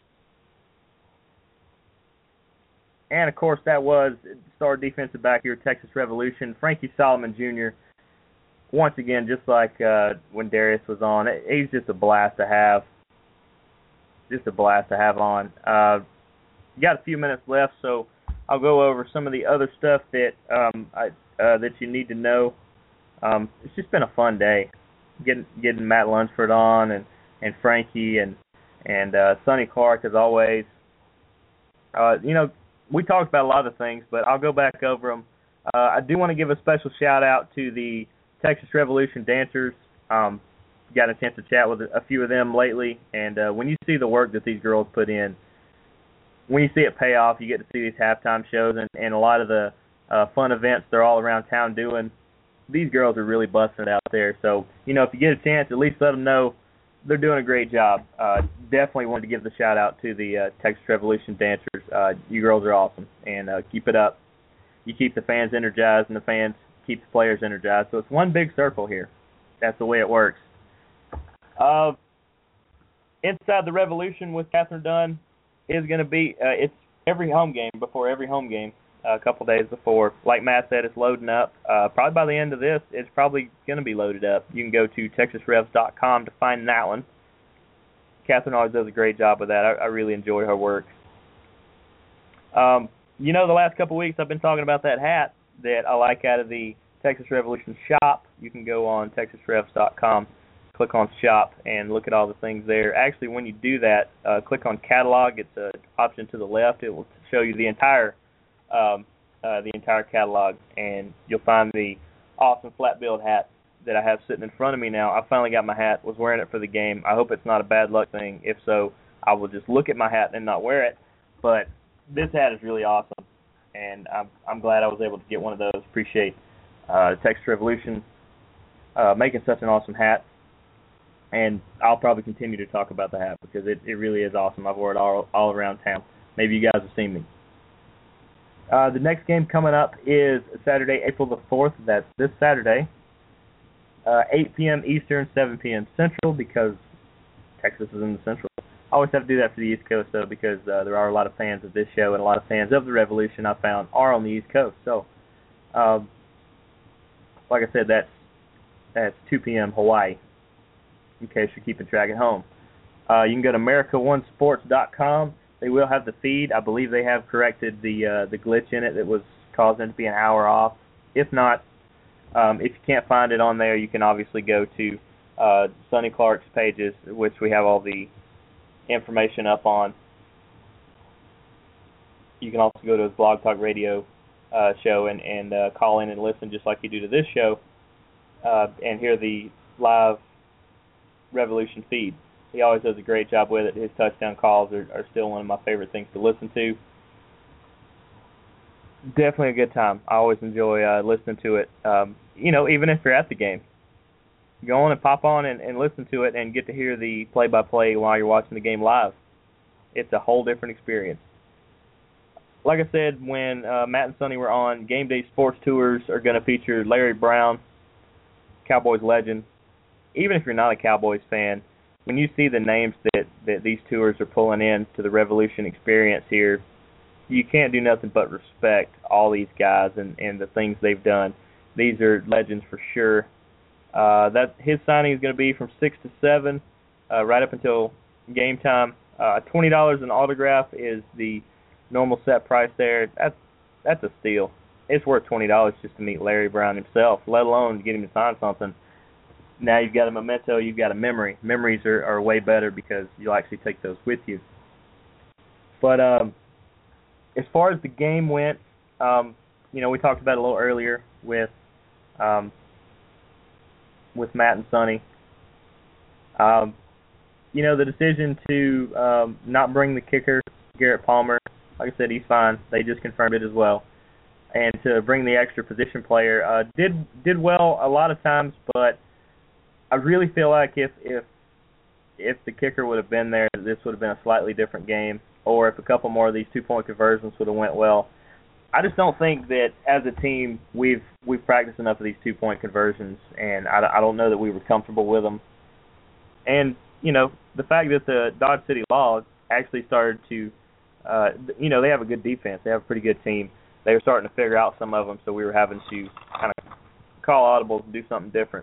Speaker 2: And, of course, that was star defensive back here at Texas Revolution, Frankie Solomon Junior Once again, just like uh, when Darius was on, he's just a blast to have. Just a blast to have on. Uh, got a few minutes left, so I'll go over some of the other stuff that um, I, uh, that you need to know. Um, it's just been a fun day, getting getting Matt Lunsford on and, and Frankie and and uh, Sonny Clark as always. Uh, you know, we talked about a lot of things, but I'll go back over them. Uh, I do want to give a special shout out to the Texas Revolution dancers. Um, got a chance to chat with a few of them lately, and uh, when you see the work that these girls put in, when you see it pay off, you get to see these halftime shows and, and a lot of the uh, fun events they're all around town doing. These girls are really busting it out there. So, you know, if you get a chance, at least let them know they're doing a great job. Uh, definitely wanted to give the shout out to the uh, Texas Revolution dancers. Uh, you girls are awesome, and uh, keep it up. You keep the fans energized, and the fans keep the players energized. So it's one big circle here. That's the way it works. Uh, Inside the Revolution with Catherine Dunn is going to be, uh, it's every home game before every home game, uh, a couple days before. Like Matt said, it's loading up. Uh, probably by the end of this, it's probably going to be loaded up. You can go to texas revs dot com to find that one. Catherine always does a great job with that. I, I really enjoy her work. Um, you know, the last couple of weeks I've been talking about that hat that I like out of the Texas Revolution shop. You can go on texas revs dot com, click on shop, and look at all the things there. Actually, when you do that, uh, click on catalog. It's an option to the left. It will show you the entire um, uh, the entire catalog, and you'll find the awesome flat billed hat that I have sitting in front of me now. I finally got my hat, was wearing it for the game. I hope it's not a bad luck thing. If so, I will just look at my hat and not wear it. But this hat is really awesome, and I'm, I'm glad I was able to get one of those. Appreciate uh, Texas Revolution uh, making such an awesome hat. And I'll probably continue to talk about the hat because it, it really is awesome. I've worn it all, all around town. Maybe you guys have seen me. Uh, the next game coming up is Saturday, April the fourth. That's this Saturday, uh, eight p.m. Eastern, seven p.m. Central, because Texas is in the Central. I always have to do that for the East Coast, though, because uh, there are a lot of fans of this show and a lot of fans of the Revolution I found are on the East Coast. So, um, like I said, that's, that's two p.m. Hawaii, in case you're keeping track at home. Uh, you can go to america one sports dot com. They will have the feed. I believe they have corrected the uh, the glitch in it that was causing it to be an hour off. If not, um, if you can't find it on there, you can obviously go to uh, Sonny Clark's pages, which we have all the information up on. You can also go to his Blog Talk Radio uh, show and, and uh, call in and listen just like you do to this show uh, and hear the live Revolution feed. He always does a great job with it. His touchdown calls are, are still one of my favorite things to listen to. Definitely a good time. I always enjoy uh, listening to it. Um, you know, even if you're at the game, go on and pop on and, and listen to it and get to hear the play-by-play while you're watching the game live. It's a whole different experience. Like I said, when uh, Matt and Sonny were on, Game Day Sports Tours are going to feature Larry Brown, Cowboys legend. Even if you're not a Cowboys fan, when you see the names that, that these tours are pulling in to the Revolution experience here, you can't do nothing but respect all these guys and, and the things they've done. These are legends for sure. Uh, that his signing is going to be from six to seven, uh, right up until game time. Uh, twenty dollars an autograph is the normal set price there. That's that's a steal. It's worth twenty dollars just to meet Larry Brown himself, let alone to get him to sign something. Now you've got a memento, you've got a memory. Memories are, are way better because you'll actually take those with you. But um, as far as the game went, um, you know, we talked about it a little earlier with um, with Matt and Sonny. Um, you know, the decision to um, not bring the kicker, Garrett Palmer, like I said, he's fine. They just confirmed it as well. And to bring the extra position player, uh, did did well a lot of times, but I really feel like if if if the kicker would have been there, this would have been a slightly different game. Or if a couple more of these two-point conversions would have went well, I just don't think that as a team we've we've practiced enough of these two point conversions, and I, I don't know that we were comfortable with them. And you know, the fact that the Dodge City Law actually started to, uh, you know, they have a good defense. They have a pretty good team. They were starting to figure out some of them, so we were having to kind of call audibles and do something different.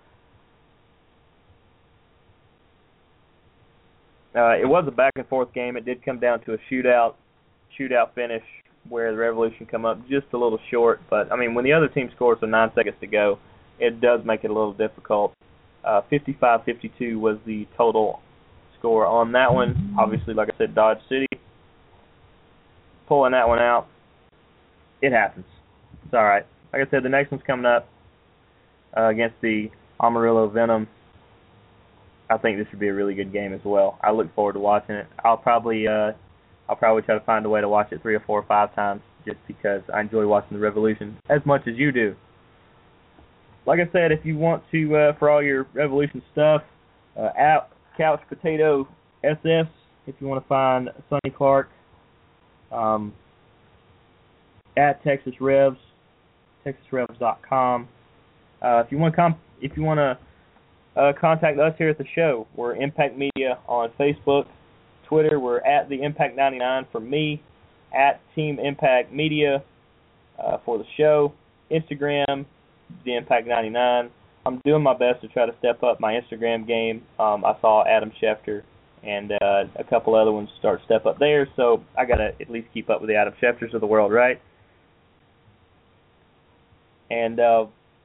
Speaker 2: Uh, it was a back and forth game. It did come down to a shootout, shootout finish where the Revolution come up just a little short. But I mean, when the other team scores with nine seconds to go, it does make it a little difficult. Uh, fifty-five fifty-two was the total score on that one. Obviously, like I said, Dodge City pulling that one out. It happens. It's all right. Like I said, the next one's coming up uh, against the Amarillo Venom. I think this would be a really good game as well. I look forward to watching it. I'll probably uh, I'll probably try to find a way to watch it three or four or five times just because I enjoy watching the Revolution as much as you do. Like I said, if you want to, uh, for all your Revolution stuff, uh, at Couch Potato S S, if you want to find Sonny Clark, um, at Texas Revs, texas revs dot com. Uh, if you want to com- if you want to uh, contact us here at the show, we're Impact Media on Facebook, Twitter. We're at the Impact ninety-nine for me, at Team Impact Media uh, for the show, Instagram, the Impact ninety-nine. I'm doing my best to try to step up my Instagram game. Um, I saw Adam Schefter and uh, a couple other ones start to step up there, so I got to at least keep up with the Adam Schefters of the world, right? And, uh,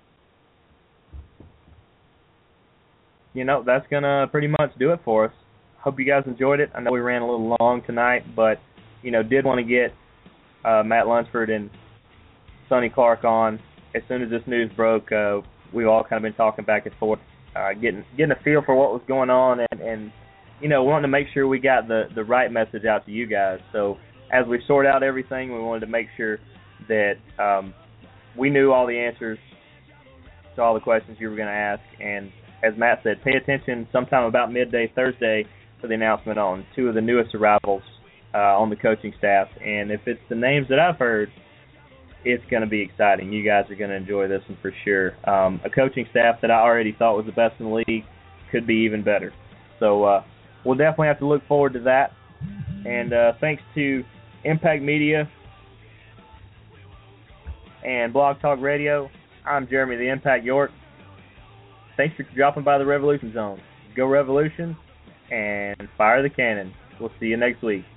Speaker 2: you know, that's going to pretty much do it for us. Hope you guys enjoyed it. I know we ran a little long tonight, but, you know, did want to get uh, Matt Lunsford and Sonny Clark on. As soon as this news broke, uh, we've all kind of been talking back and forth, uh, getting getting a feel for what was going on and, and you know, wanting to make sure we got the, the right message out to you guys. So as we sort out everything, we wanted to make sure that um, we knew all the answers to all the questions you were going to ask. And as Matt said, pay attention sometime about midday Thursday for the announcement on two of the newest arrivals uh, on the coaching staff. And if it's the names that I've heard, it's going to be exciting. You guys are going to enjoy this one for sure. Um, a coaching staff that I already thought was the best in the league could be even better. So uh, we'll definitely have to look forward to that. And uh, thanks to Impact Media and Blog Talk Radio, I'm Jeremy the Impact York. Thanks for dropping by the Revolution Zone. Go Revolution and fire the cannon. We'll see you next week.